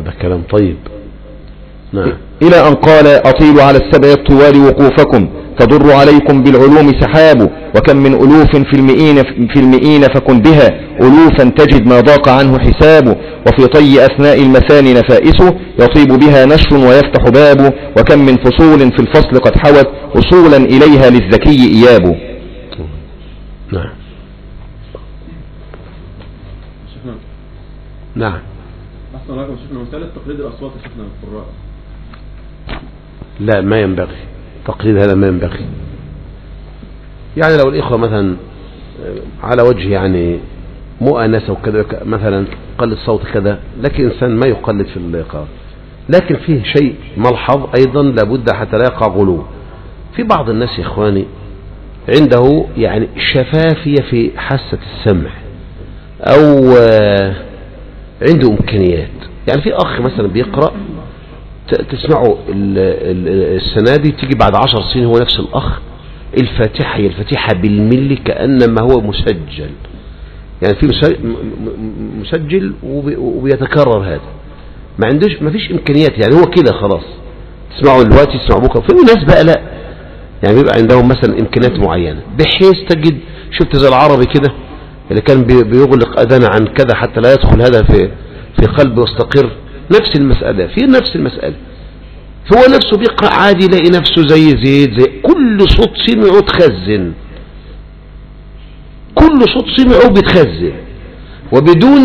Speaker 1: هذا كلام طيب. نعم.
Speaker 2: إلى أن قال أطيل على السبع الطوال وقوفكم تضر عليكم بالعلوم سحاب وكم من ألوف في المئين, في المئين فكن بها ألوفا تجد ما ضاق عنه حساب وفي طي أثناء المثاني نفائس يطيب بها نشر ويفتح باب وكم من فصول في الفصل قد حوت وصولا إليها للذكي إياب.
Speaker 1: نعم. نعم.
Speaker 6: أحسن رقم شفنا مسألة تقليد الأصوات شفنا القراء.
Speaker 1: لا ما ينبغي تقليد، هذا ما ينبغي. يعني لو الإخوة مثلا على وجه يعني مؤانسة وكذا مثلا قلد صوت كذا، لكن إنسان ما يقلد في القراءة. لكن فيه شيء ملحظ أيضا لابد حتى لا يقع غلو. في بعض الناس يا إخواني عنده يعني شفافية في حاسة السمع أو عنده إمكانيات. يعني في أخ مثلا بيقرأ تسمعوا السنة دي تيجي بعد عشر سنين هو نفس الأخ الفاتحة هي الفاتحة بالملي كأنما هو مسجل. يعني في مسجل وبيتكرر هذا، ما عندوش ما فيش إمكانيات. يعني هو كده خلاص تسمعوا دلوقتي تسمعوا بكرة. في ناس بقى لا، يعني بيبقى عندهم مثلا إمكانيات معينة بحيث تجد شفت زي العربي كده اللي كان بيغلق أذان عن كذا حتى لا يدخل هذا في في قلبه واستقر. نفس المسألة في نفس المسألة، هو نفسه بيقرأ عادي يلاقي نفسه زي زيد زي كل صوت سمعه تخزن، كل صوت سمعه بيتخزن وبدون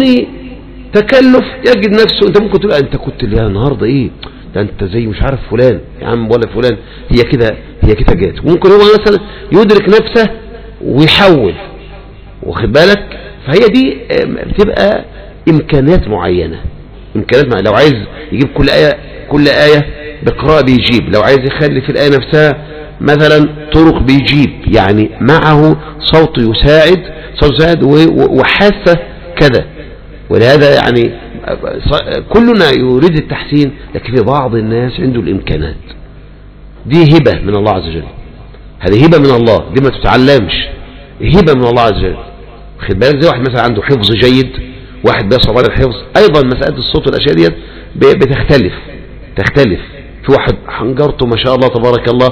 Speaker 1: تكلف يجد نفسه. انت ممكن تقول انت كنت اللي النهارده ايه ده، انت زي مش عارف فلان يا عم ولا فلان، هي كده هي كده جات. وممكن هو مثلا يدرك نفسه ويحول، واخد بالك. فهي دي بتبقى امكانيات معينة، امكانيات معينة. لو عايز يجيب كل آية كل آية بقراءة بيجيب، لو عايز يخلي في الآية نفسها مثلا طرق بيجيب، يعني معه صوت يساعد صوت يساعد وحاسة كذا. ولهذا يعني كلنا يريد التحسين، لكن في بعض الناس عنده الإمكانات دي هبة من الله عز وجل. هذه هبة من الله، دي ما تتعلمش، هبة من الله عز وجل. خد بالك زي واحد مثلا عنده حفظ جيد، واحد بيصعب على الحفظ. أيضا مسألة الصوت والأشياء ديت بتختلف تختلف في واحد حنجرته ما شاء الله تبارك الله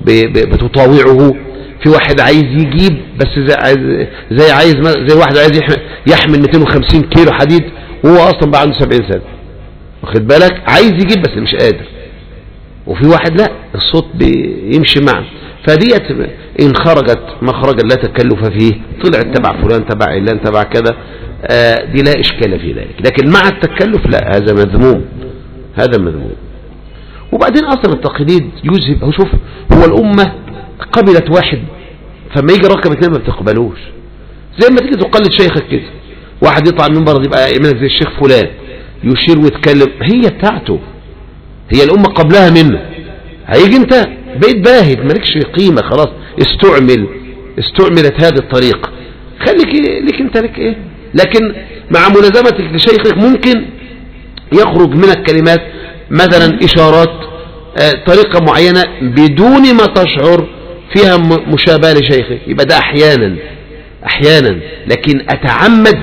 Speaker 1: بتطاوعه، في واحد عايز يجيب بس زي عايز زي, عايز زي واحد عايز يحمل مئتين وخمسين كيلو حديد وهو أصلا بقى عنده سبعين سنة، واخد بالك، عايز يجيب بس مش قادر. وفي واحد لا الصوت بيمشي معه. فديت إن خرجت مخرجا لا تكلف فيه، طلعت تبع فلان تبع علان تبع كذا، آه دي لا إشكال في ذلك. لكن مع التكلف لا، هذا مذموم، هذا مذموم. وبعدين أصلا التقليد يذهب. هو شوف هو الأمة قبلت واحد، فما يجي رقم اثنين ما بتقبلوش. زي ما تيجي تقلد شيخك كده، واحد يطلع من المنبر يبقى يعملك زي الشيخ فلان يشير ويتكلم، هي بتاعته، هي الأمة قبلها منه. هيجي انت بقيت باهت مالكش قيمة خلاص، استعمل استعملت هذه الطريقة، خليك لك انت لك ايه. لكن مع ملازمتك لشيخك ممكن يخرج من الكلمات مثلا إشارات آه طريقة معينة بدون ما تشعر فيها مشابهة لشيخك، يبقى ده أحيانا أحيانا. لكن أتعمد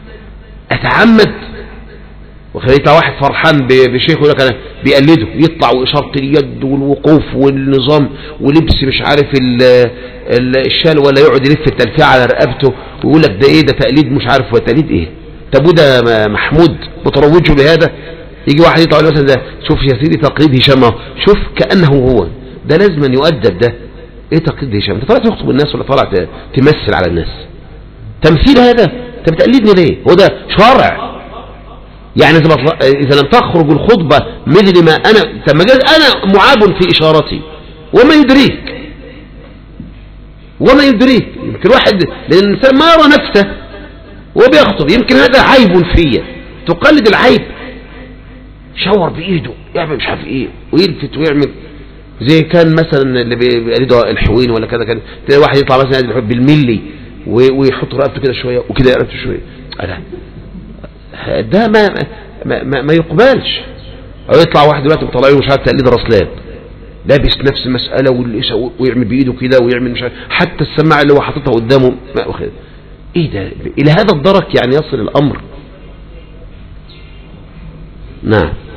Speaker 1: أتعمد وخليت واحد فرحان بشيخه يقول لك انا بيقلده، يطلع وإشارة اليد والوقوف والنظام ولبس مش عارف الشال ولا يقعد يلف التلفيع على رقبته ويقول لك ده ايه ده تقليد مش عارف هو تقليد ايه. طب وده محمود بتروجه بهذا؟ يجي واحد يطلع مثلا ده شوف يا سيدي تقليد هشام، شوف كأنه هو ده لازم أن يؤدب. ده ايه تقليد هشام؟ انت طالع تخطب الناس ولا طالع تمثل على الناس؟ تمثيل هذا؟ انت بتقلدني ليه؟ هو ده شرع. يعني إذا لم تخرج الخطبة مثل ما أنا تمجاز أنا معاب في إشارتي وما يدريك وما يدريك يمكن واحد لأن الإنسان ما يرى نفسه وهو بيخطب، يمكن هذا عيب فيه، تقلد العيب. شاور بإيده يعمل مش عارف إيه ويلفت ويعمل زي كان مثلا اللي بيقلده الحوين ولا كذا، كان تلاقي واحد يطلع مثلا بالملي ويحط رقبته كده شوية وكده رقبته شوية، ده ما ما, ما, ما يقبلش. او يطلع واحد دلوقتي مطلعيه مش عارف تقليد رسلان لابس نفس المسألة ويعمل بإيده كده ويعمل مش عارف، حتى السماعة اللي هو حاططها قدامه ما أخذ. ايه ده الى هذا الدرك يعني يصل الامر. نعم.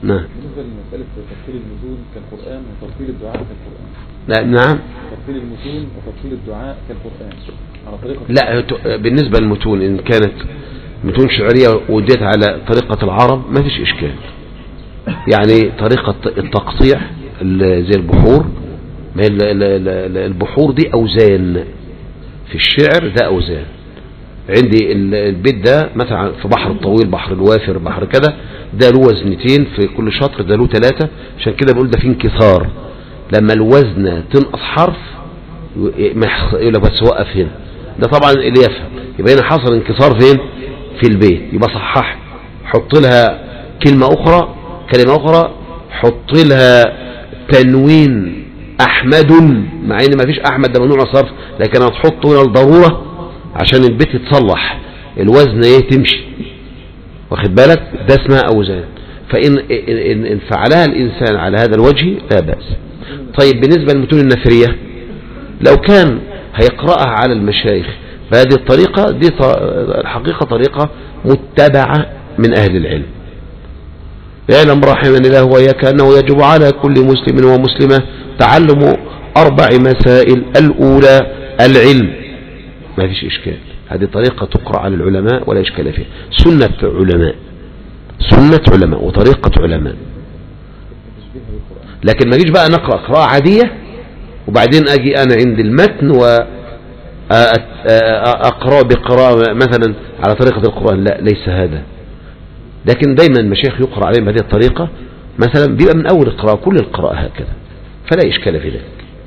Speaker 1: نعم.
Speaker 5: بالنسبة لمسألة ترتيل المتون كالقرآن وترتيل الدعاء كالقرآن.
Speaker 1: لا نعم.
Speaker 5: ترتيل المتون وترتيل الدعاء كالقرآن على طريقة.
Speaker 1: لا بالنسبة للمتون إن كانت متون شعرية وديت على طريقة العرب ما فيش إشكال. يعني طريقة التقطيع زي البحور، ما البحور دي أوزان في الشعر، ده أوزان. عندي البيت ده مثلا في بحر الطويل، بحر الوافر، بحر كده، ده له وزنتين في كل شطر، ده له ثلاثة، عشان كده بقول ده فيه انكسار. لما الوزن تنقص حرف يقول لك بس وقف هنا، ده طبعا اللي يفهم يبقى هنا حصل انكسار فين؟ في البيت، يبقى صحح، حط لها كلمة أخرى، كلمة أخرى، حط لها تنوين أحمد، مع إن ما فيش أحمد، ده ممنوع صرف، لكن هتحطه هنا الضرورة عشان البيت يتصلح، الوزن ايه تمشي، واخد بالك؟ ده اسمها أوزان. فإن إن إن فعلها الإنسان على هذا الوجه لا بأس. طيب بالنسبة للمتون النثرية، لو كان هيقرأها على المشايخ بهذه الطريقة، دي الحقيقة طريقة متبعة من أهل العلم. يعلم رحمني الله وإياك أنه يجب على كل مسلم ومسلمة تعلم أربع مسائل. الأولى العلم، ما فيش إشكال، هذه طريقة تقرأ على العلماء ولا إشكال فيها، سنة علماء، سنة علماء وطريقة علماء. لكن ما جيش بقى نقرأ قراءة عادية وبعدين أجي أنا عند المتن وأقرأ بقراءة مثلا على طريقة القرآن، لا، ليس هذا. لكن دايما المشايخ يقرأ عليهم بهذه الطريقة، مثلا بيبقى من أول القراءة، كل القراءة هكذا، فلا إشكال في ذلك.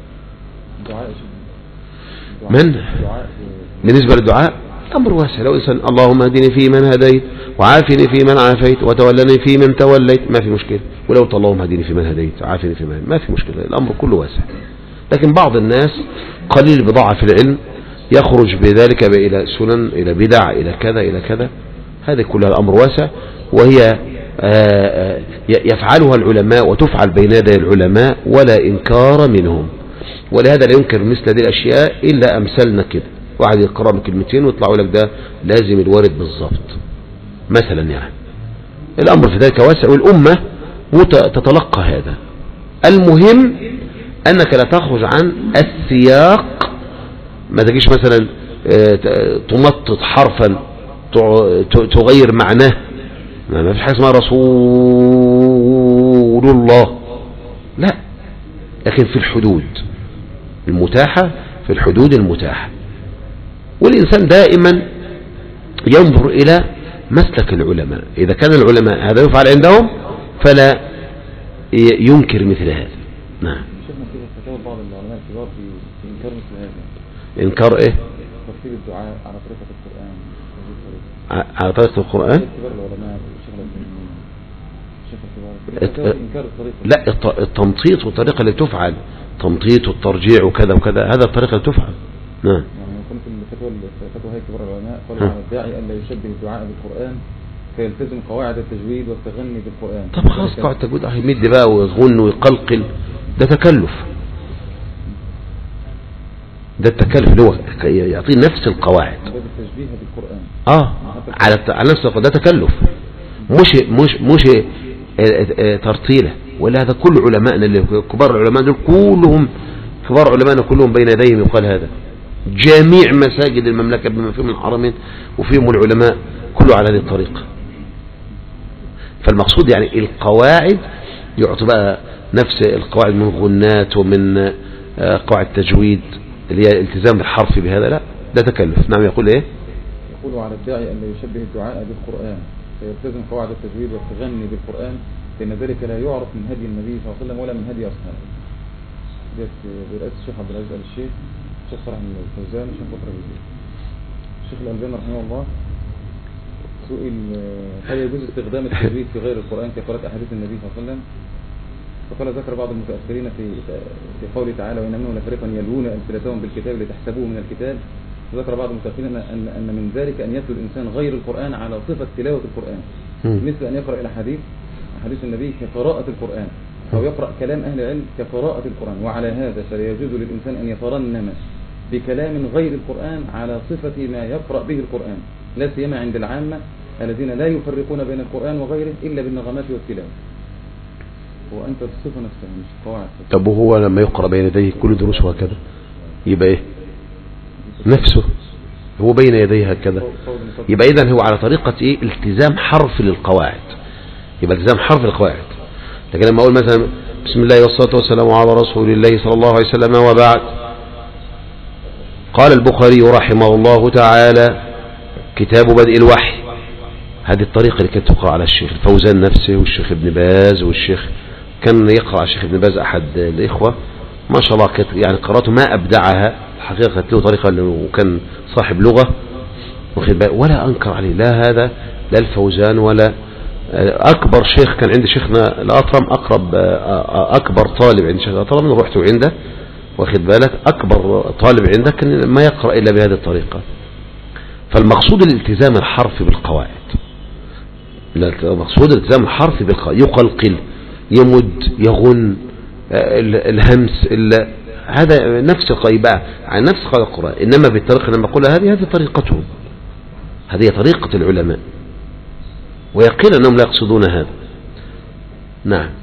Speaker 1: من بالنسبة للدعاء أمر واسع، لو إنسان اللهم اهدني في من هديت وعافني في من عافيت وتولني في من توليت، ما في مشكلة. ولو اللهم اهدني في من هديت وعافني في من، ما في مشكلة، الأمر كله واسع. لكن بعض الناس قليل بضاعة في العلم يخرج بذلك إلى سنن، إلى بدع، إلى كذا إلى كذا، هذا كلها الأمر واسع، وهي يفعلها العلماء وتفعل بين يدي العلماء ولا إنكار منهم. ولهذا لا ينكر مثل هذه الأشياء إلا أمثالنا كده، واحد يقرأ بكلمتين ويطلعوا لك ده لازم الوارد بالضبط مثلا. يعني الأمر في ذلك واسع، والأمة تتلقى هذا. المهم أنك لا تخرج عن السياق، ما تجيش مثلا تمطط حرفا تغير معناه، ما فيش حاجة اسمها رسول الله، لا، لكن في الحدود المتاحة، في الحدود المتاحة. والإنسان دائما ينظر إلى مسلك العلماء، إذا كان العلماء هذا يفعل عندهم فلا ينكر مثل هذا. نعم.
Speaker 5: شفنا كده فتاوى بعض العلماء الكبار في إنكار مثل هذا.
Speaker 1: إنكار إيه؟
Speaker 5: ترتيب الدعاء على طريقة القرآن.
Speaker 1: على طريقة القرآن؟
Speaker 5: كبار العلماء إنكار الطريقة.
Speaker 1: لا، التمطيط والطريقة اللي تفعل، تمطيط والترجيع وكذا وكذا، هذا الطريقة اللي تفعل. نعم.
Speaker 5: يعني كنت الفتوى الفتوى هي كبار العلماء قالوا على الداعي ألا يشبه الدعاء بالقرآن فيلتزم قواعد التجويد والتغني بالقرآن.
Speaker 1: طب خلاص، قواعد التجويد هيمد بقى ويغن ويقلقل، ده تكلف، ده التكلف اللي هو يعطيه نفس القواعد.
Speaker 5: ده بالتشبيه بالقرآن.
Speaker 1: اه على على نفس القواعد، ده تكلف، مش مش مش ترتيله. ولا هذا كل علمائنا اللي كبار العلماء دول كلهم كبار علمائنا كلهم بين يديهم يقال هذا. جميع مساجد المملكة بما فيهم الحرمين وفيهم العلماء كله على هذه الطريقة. فالمقصود يعني القواعد يعطي بقى نفس القواعد من غنات ومن قواعد تجويد اللي هي التزام بالحرف بهذا، لا، ده تكلف. نعم. يقول ايه؟
Speaker 5: يقول على الداعي أن يشبه الدعاء بالقرآن فيلتزم قواعد التجويد والتغني بالقرآن، فإن ذلك لا يعرف من هدي النبي صلى الله عليه وسلم ولا من هدي أصحابه. جت برئاسة الشيخ عبد العزيز آل الشيخ، الشيخ صالح بن فوزان، الشيخ بكر الجزيري، الشيخ الألباني رحمه الله سئل هل يجوز استخدام التجويد في غير القرآن كقراءة أحاديث النبي صلى الله عليه وسلم؟ فقال ذكر بعض المتأخرين في في قوله تعالى وإن منهم لفريقا يلوون ألسنتهم بالكتاب لتحسبوه من الكتاب، ذكر بعض المتأخرين أن أن من ذلك أن يتلو الإنسان غير القرآن على صفة تلاوة القرآن، مثل أن يقرأ إلى حديث حديث النبي كقراءة القرآن، أو يقرأ كلام أهل العلم كقراءة القرآن. وعلى هذا فلا يجوز للإنسان أن يترنم بكلام غير القرآن على صفة ما يقرأ به القرآن، لا سيما عند العامة الذين لا يفرقون بين القرآن وغيره إلا بالنغمات والتلاوة. هو أنت الصفة نفسها مش قواعد.
Speaker 1: طب وهو لما يقرأ بين يديه كل دروسه هكذا يبقى إيه نفسه هو بين يديه هكذا، يبقى إذن هو على طريقة إيه التزام حرف للقواعد، يبقى التزام حرف للقواعد. لكن لما أقول مثلا بسم الله والصلاة والسلام على رسول الله صلى الله عليه وسلم وبعد، قال البخاري رحمه الله تعالى كتاب بدء الوحي، هذه الطريقة اللي كانت تقرأ على الشيخ الفوزان نفسه والشيخ ابن باز، والشيخ كان يقرأ على الشيخ ابن باز أحد الإخوة ما شاء الله كانت يعني قراءته ما أبدعها الحقيقة، كانت له طريقة وكان صاحب لغة ولا أنكر عليه لا هذا لا الفوزان ولا أكبر شيخ كان عند شيخنا الأطرم، أقرب أكبر طالب عند شيخنا الأطرم رحت عنده واخد بالك، أكبر طالب عنده كان ما يقرأ إلا بهذه الطريقة. فالمقصود الالتزام الحرفي بالقواعد، المقصود الالتزام الحرفي بالقواعد، يقلقل يمد يغن الهمس هذا نفس القيبة عن نفس قال القرآن، إنما بالطريقة لما أقولها هذه هذه طريقتهم، هذه طريقة العلماء، ويقين أنهم لا يقصدون هذا. نعم.